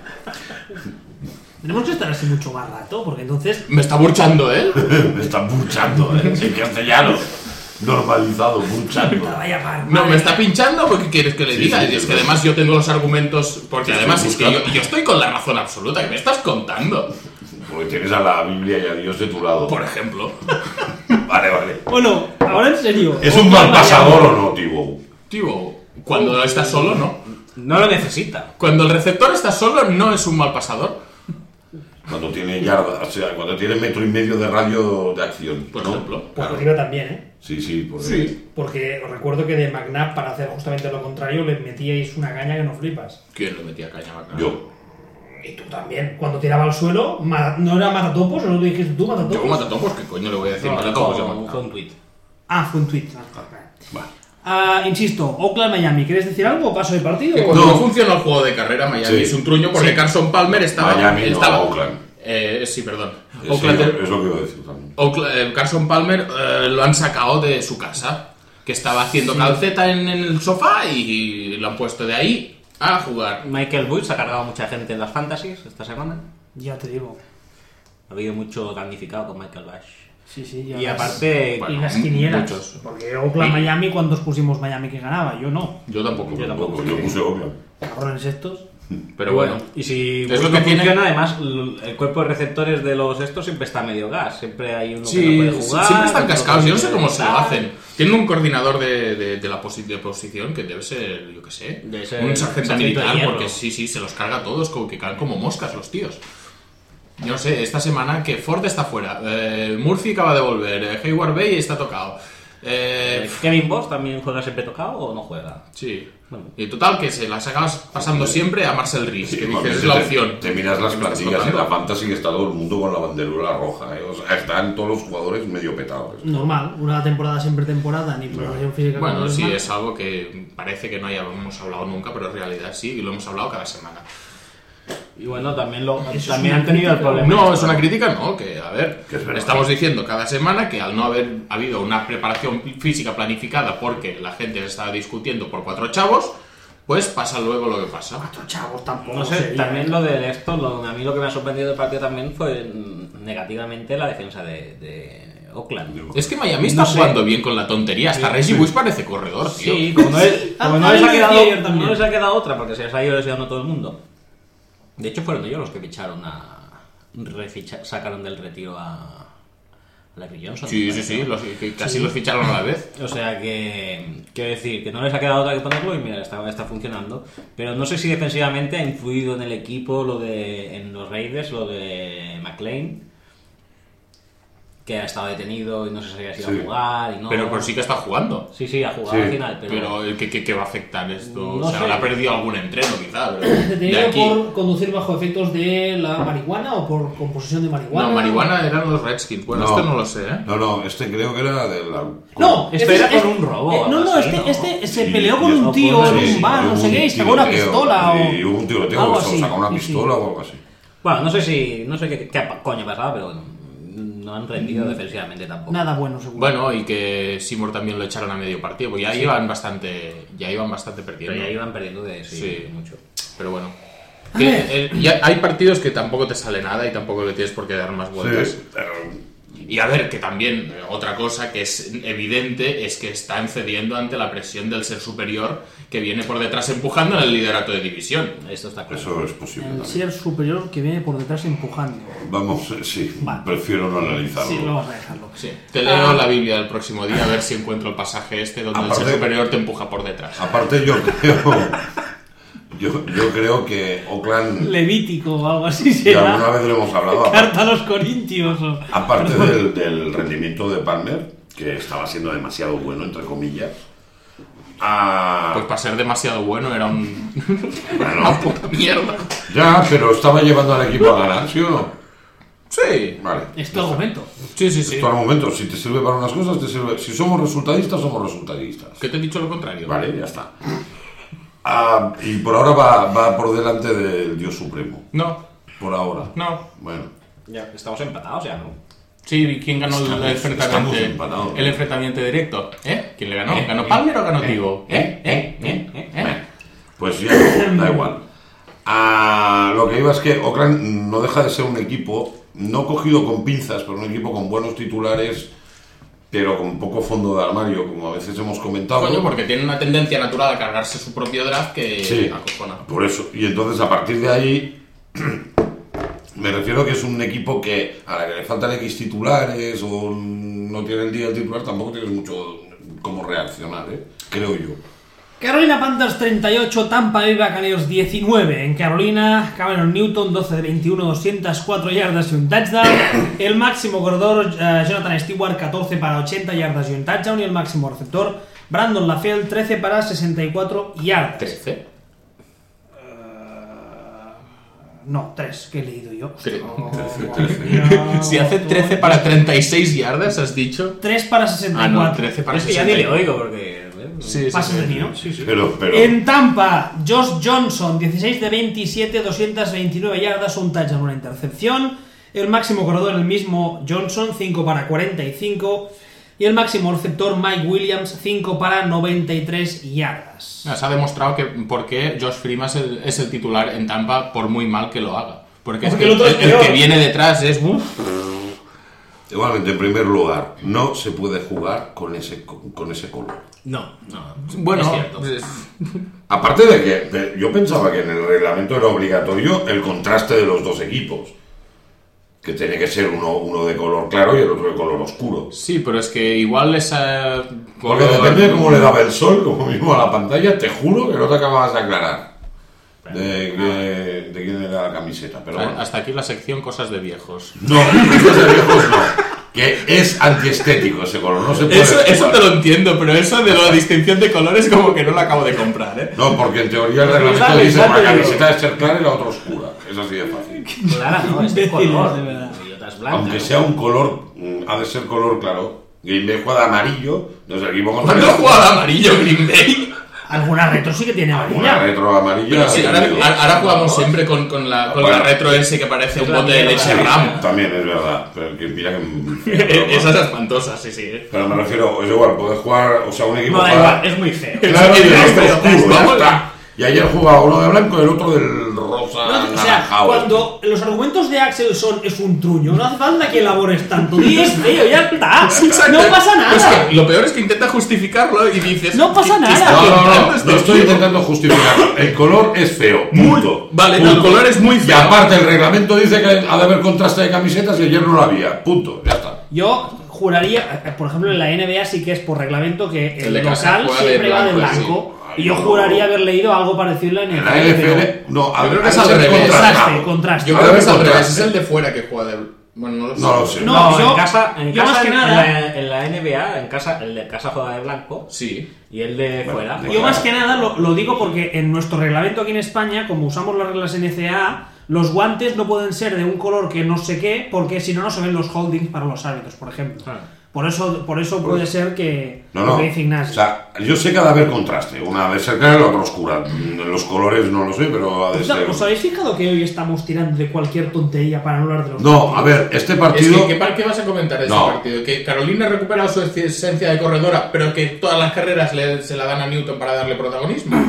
Tenemos que estar así mucho más rato, porque entonces... Me está burchando, ¿eh? Me están burchando, ¿eh? En castellano. Normalizado, Te burchando. vaya par, No, madre. me está pinchando porque quieres que le Sí, diga. sí, y es sí, que sí. además yo tengo los argumentos. Porque Sí, además sí, es que yo, buscando. yo estoy con la razón absoluta. ¿Qué me estás contando? Porque tienes a la Biblia y a Dios de tu lado. Por ejemplo. Vale, vale. Bueno, ahora en serio. ¿Es un Oakland, mal Miami. pasador o no, Tibo? Tivo, cuando está solo, no. No lo necesita. Cuando el receptor está solo, no es un mal pasador. Cuando tiene yarda, o sea, cuando tiene metro y medio de radio de acción. Por ¿no? ejemplo. Por arriba también, ¿eh? Sí, sí, porque... Sí. Porque os recuerdo que de McNabb, para hacer justamente lo contrario, le metíais una caña que no flipas. ¿Quién le metía caña a McNabb? Yo. Y tú también. Cuando tiraba al suelo, ma- no era matatopos, o no te dijiste tú matatopos. Yo como matatopos, ¿qué coño le voy a decir? No, Matatopos fue a un- McNabb. fue un tweet. Ah, fue un tweet. Ah, vale. Vale. Ah, insisto, Oakland, Miami. ¿Quieres decir algo o paso de partido? Que cuando No. no funciona el juego de carrera, Miami Sí. es un truño porque Sí. Carson Palmer estaba. Miami, no, estaba Oakland. Eh, sí, perdón. Sí, Oakland, es lo que iba a decir también. Oakland- eh, Carson Palmer eh, lo han sacado de su casa, que estaba haciendo calceta en, en el sofá y lo han puesto de ahí a jugar. Michael Bush ha cargado a mucha gente en las fantasies esta semana. Ya te digo. Ha habido mucho damnificado con Michael Bush. Sí, sí. Ya Y las- aparte, Y Bueno, las quinieras. muchos. Porque Oakland, Miami, ¿cuántos pusimos Miami que ganaba? Yo no. Yo tampoco. Yo tampoco. Yo puse Oakland. Cabrones estos. Pero bueno, y si Es Bush lo que no tiene- funciona, además l- el cuerpo de receptores de los estos siempre está medio gas. Siempre hay uno que sí, no puede jugar. siempre están otro cascados. que Yo no sé cómo se lo tal. hacen. Tienen un coordinador de, de, de la posi- de posición que debe ser, yo qué sé, Debe ser un sargento sargento de militar, hierro. porque sí, sí, se los carga a todos, como que caen como moscas los tíos. Yo no sé, esta semana que Ford está fuera, eh, Murphy acaba de volver, eh, Hayward Bay está tocado. Eh, Eh, Kevin Boss también juega siempre tocado o no juega. sí. Bueno. Y total, que se las acabas pasando siempre a Marcel Rees, Sí, que porque dices es la te- opción. Te miras las ¿Qué me estás plantillas en la contando? fantasy que está todo el mundo con la banderola roja. ¿eh? O sea, están todos los jugadores medio petados. Normal. Una temporada siempre temporada, ni preparación física. Bueno, como los sí, demás. es algo que parece que no hayamos hablado nunca, pero en realidad sí, y lo hemos hablado cada semana. Y bueno, también, lo, Eso es también una han tenido el crítica. problema. No, es una crítica, no, que a ver, Que es verdad. estamos diciendo cada semana que al no haber habido una preparación física planificada porque la gente estaba discutiendo por cuatro chavos, pues pasa luego lo que pasa. Cuatro chavos tampoco. No sé, sería, también ¿eh? lo de esto, lo- a mí lo que me ha sorprendido del partido también fue mm, negativamente la defensa de, de Oakland. Es que Miami está No sé. jugando bien con la tontería, hasta Sí, Reggie sí. Bush parece corredor, tío. Sí, como no, es- Ah, como no a les mí ha me quedado, decía ayer también. no les ha quedado otra porque se les ha ido lesionando todo el mundo. De hecho, fueron ellos los que ficharon a. reficha- sacaron del retiro a. a Larry Johnson. Sí, me sí, parece, sí, ¿no? los, que casi los ficharon a la vez. O sea que, quiero decir, que no les ha quedado otra que ponerlo y mira, está, está funcionando. Pero no sé si defensivamente ha influido en el equipo lo de, en los Raiders, lo de McLean, que ha estado detenido y no se sabía si iba Sí. a jugar y no. Pero por sí que está jugando. Sí, sí, ha jugado Sí. al final, pero... Pero ¿qué, qué, qué va a afectar esto? No o sea, sé. le ha perdido algún entreno quizá, pero de ¿Detenido aquí... por conducir bajo efectos de la marihuana o por composición de marihuana? No, marihuana eran los Redskins. Bueno, esto no lo sé, ¿eh? No, no, este creo que era de la... No, Esto este- era este- con un robo eh, o no, algo no, así, este, ¿no? este se Sí, peleó y con eso un tío fue- en sí, un bar, no hubo sé un qué, y sacó una tiroteo, pistola o. Y hubo un tiroteo, algo o así, sacó una sí, pistola sí. o algo así. Bueno, no sé si... No sé qué, qué coño pasaba, pero bueno, no han rendido defensivamente tampoco. Nada bueno, seguro. Bueno, y que Seymour también lo echaron a medio partido, porque ya Sí. iban bastante ya iban bastante perdiendo. Pero ya iban perdiendo de sí, Sí. mucho. Pero bueno. Que, eh, ya hay partidos que tampoco te sale nada y tampoco le tienes por qué dar más vueltas. Sí, pero Y a ver, que también eh, otra cosa que es evidente es que están cediendo ante la presión del ser superior que viene por detrás empujando en el liderato de división. Esto está claro. Eso es posible El también. ser superior que viene por detrás empujando. Vamos, eh, sí, Vale. prefiero no analizarlo. Sí, vamos a dejarlo. Sí. Te leo Ah. la Biblia el próximo día a ver si encuentro el pasaje este donde Aparte- el ser superior te empuja por detrás. Aparte yo creo, yo, yo creo que Oakland, Levítico o algo así que alguna será. vez lo hemos hablado, aparte, Carta a los Corintios. O... aparte del, del rendimiento de Palmer, que estaba siendo demasiado bueno, entre comillas, a... Pues para ser demasiado bueno era un... Bueno. una puta mierda. Ya, pero estaba llevando al equipo a ganar, ¿sí o no? Sí. Vale. Es tu argumento. Sí, sí, sí. Esto al momento, si te sirve para unas cosas, te sirve. Si somos resultadistas, somos resultadistas. ¿Qué te he dicho lo contrario? Vale, ya está. Ah, y por ahora va, va por delante del Dios Supremo. No, Por ahora. no. Bueno. Ya, estamos empatados ya, ¿no? Sí, ¿quién ganó el Estamos- enfrentamiento? estamos empatados. El enfrentamiento directo. ¿Eh? ¿Quién le ganó? Eh, ¿Ganó eh, Palmer o ganó eh, Tigo? eh, eh, eh, eh, eh. Pues ya, da igual. Ah, lo que iba es que Oakland no deja de ser un equipo, no cogido con pinzas, pero un equipo con buenos titulares, pero con poco fondo de armario, como a veces hemos comentado. Coño, porque tiene una tendencia natural a cargarse su propio draft que Sí, acojona. por eso. Y entonces a partir de ahí, me refiero que es un equipo que a la que le faltan X titulares o no tiene el día del titular, tampoco tienes mucho cómo reaccionar, ¿eh? Creo yo. Carolina Panthers treinta y ocho, Tampa Bay Buccaneers diecinueve. En Carolina, Cameron Newton doce de veintiuno, doscientas cuatro yardas y un touchdown. El máximo corredor, uh, Jonathan Stewart, catorce para ochenta yardas y un touchdown. Y el máximo receptor, Brandon LaFell, trece para sesenta y cuatro yardas. ¿trece? No, tres, que he leído yo. Tre- Oh, trece. Si hace trece para treinta y seis yardas, has dicho. tres para sesenta Ah, y no, cuatro. trece para Es que ya ni sesenta y le cuatro. oigo porque... Sí, sí, Pases sí. de mí, ¿no? Sí, sí. Pero, pero. En Tampa, Josh Johnson, dieciséis de veintisiete, doscientas veintinueve yardas, un touchdown, una intercepción. El máximo corredor, el mismo Johnson, cinco para cuarenta y cinco. Y el máximo receptor, Mike Williams, cinco para noventa y tres yardas. Se ha demostrado que por qué Josh Freeman es el, es el titular en Tampa por muy mal que lo haga. Porque, es Porque que el otro es el, el peor. que viene detrás es... uf. Igualmente, en primer lugar, no se puede jugar con ese, con ese color. No, no. Bueno, es cierto. pues, Aparte de que de- yo pensaba que en el reglamento era obligatorio el contraste de los dos equipos. Que tiene que ser uno, uno de color claro y el otro de color oscuro. sí, pero es que igual esa... Porque depende de cómo le daba el sol, como mismo a la pantalla, te juro que no te acababas de aclarar de, de, de quién era la camiseta. Pero bueno. Hasta aquí la sección cosas de viejos. No, cosas de viejos no. Que es antiestético ese color, no se puede Eso, eso jugar. te lo entiendo, pero eso de la distinción de colores como que no lo acabo de comprar, ¿eh? No, porque en teoría el reglamento Dale, dice dale, una dale. camiseta de ser clara y la otra oscura. Es así de fácil. Clara, no, es de Imbéciles, color. de verdad. Y otra es blanca. Aunque ¿no? sea un color, mm, ha de ser color claro. Green Bay juega de amarillo, entonces el equipo ¿Cuándo juega de amarillo Green Bay? Alguna retro sí que tiene Una amarilla. retro amarilla. Pero sí, ahora, sí. ahora jugamos siempre con, con, la, con la Bueno. retro ese que parece Es un la bote de mierda, leche sí. RAM. También es verdad, pero que mira que... Esa es espantosa, sí, sí. ¿eh? Pero me refiero, es igual, puedes jugar, o sea, un equipo No da juega- igual, es muy feo. Claro, y el Es otro feo, oscuro, ya vamos. está. Y ayer jugaba uno de blanco y el otro del rosa No, o sea, anaranjado. cuando los argumentos de Axel son es un truño, no hace falta que elabores tanto. Y es feo, ya está. No pasa Pues nada. que lo peor es que intenta justificarlo y dices... No pasa ¿qué- qué nada. está No, no, pintando no, este no estoy tío? intentando justificarlo. El color es feo, punto. Vale, Punto. el color es muy Y feo. aparte el reglamento dice que ha de haber contraste de camisetas y ayer no lo había, punto, ya está. Yo juraría, eh, por ejemplo, en la N B A sí que es por reglamento que el, El de casa local juega de siempre va de blanco, blanco. sí. Y yo No. juraría haber leído algo parecido en En el la N F L, no, Yo creo que ha es de al ser revés. contrastado. Contraste, contraste. Yo Ha de creo que haber es al revés, contraste. es el de fuera que juega de... Bueno, no lo sé. No lo sé. No, No, yo- en casa, en yo casa más que en, nada- la, en la N B A, en casa, el de casa juega de blanco Sí. y el de Bueno, fuera. de- Yo juega- más que nada lo, lo digo porque en nuestro reglamento aquí en España, como usamos las reglas N C A A, los guantes no pueden ser de un color que no sé qué, porque si no, no se ven los holdings para los árbitros, por ejemplo. Ah. Por eso, por eso puede ser que No, lo no. que dice Ignacio. O sea, yo sé que ha de haber contraste. Una de ser clara y la otra oscura. Los colores no lo sé, pero ha de ¿Os, ser. ¿Os habéis fijado que hoy estamos tirando de cualquier tontería para no hablar de los No, a ver, este Es partido. que, ¿qué, par- qué vas a comentar de ese No. partido? Que Carolina ha recuperado su esencia de corredora, pero que todas las carreras le- se la dan a Newton para darle protagonismo.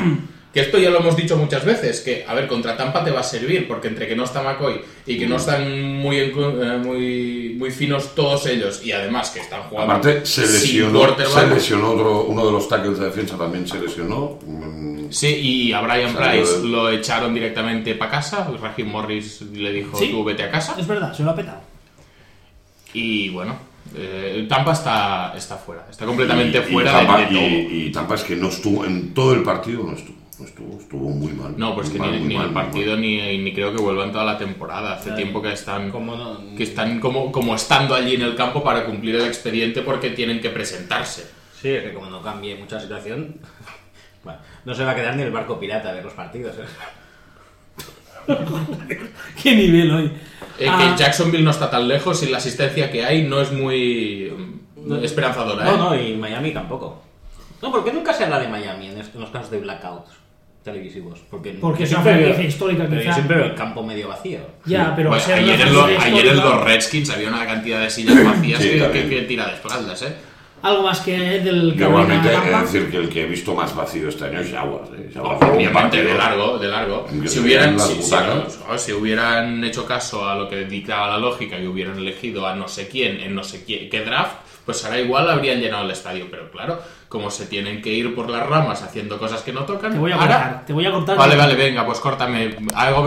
Que esto ya lo hemos dicho muchas veces, que, a ver, contra Tampa te va a servir, porque entre que no está McCoy y que no están muy, en- eh, muy, muy finos todos ellos, y además que están jugando Aparte, se sin lesionó, quarterback. se lesionó otro, uno de los tackles de defensa también se lesionó. Mm, Sí, y a Brian Salió Price de- lo echaron directamente para casa. Raheem Morris le dijo, Sí. tú vete a casa. Es verdad, se lo ha petado. Y bueno, eh, Tampa está, está fuera, está completamente y- y fuera Tampa, de, de todo. y, y Tampa es que no estuvo en todo el partido, no estuvo, no estuvo, estuvo muy mal. No, pues muy que mal, ni, muy ni mal, el muy partido mal. ni, ni creo que vuelvan toda la temporada. Hace Ay, tiempo que están, como no- que están como, como estando allí en el campo para cumplir el expediente porque tienen que presentarse. Sí, es que como no cambie mucha la situación, bueno, no se va a quedar ni el barco pirata de los partidos. ¿eh? Qué nivel hoy. Eh, Ah, Que Jacksonville no está tan lejos y la asistencia que hay no es muy mm, esperanzadora. ¿eh? No, no, y Miami tampoco. No, ¿por qué nunca se habla de Miami en, est- en los casos de blackouts televisivos? Porque, Porque es yo una siempre franquicia veo- histórica, pero yo quizá. siempre veo el campo medio vacío. Ya, pero Pues ser ayer, una en los, franquicia ayer en histórica- los Redskins había una cantidad de sillas vacías Sí, que, que, también. que tira de espaldas, ¿eh? Algo más que del Yo igualmente he de Carolina decir que el que he visto más vacío este año es Jaguars. ¿eh? Jaguars, Obviamente, un partido- de largo, de largo. Que Si se hubieran, vean las si, si butacas. no, si hubieran hecho caso a lo que dictaba la lógica y hubieran elegido a no sé quién en no sé quién, qué draft, pues ahora igual habrían llenado el estadio. Pero claro, como se tienen que ir por las ramas haciendo cosas que no tocan, Te voy a ahora- cortar, te voy a cortar. Vale, vale, venga, pues córtame. Hago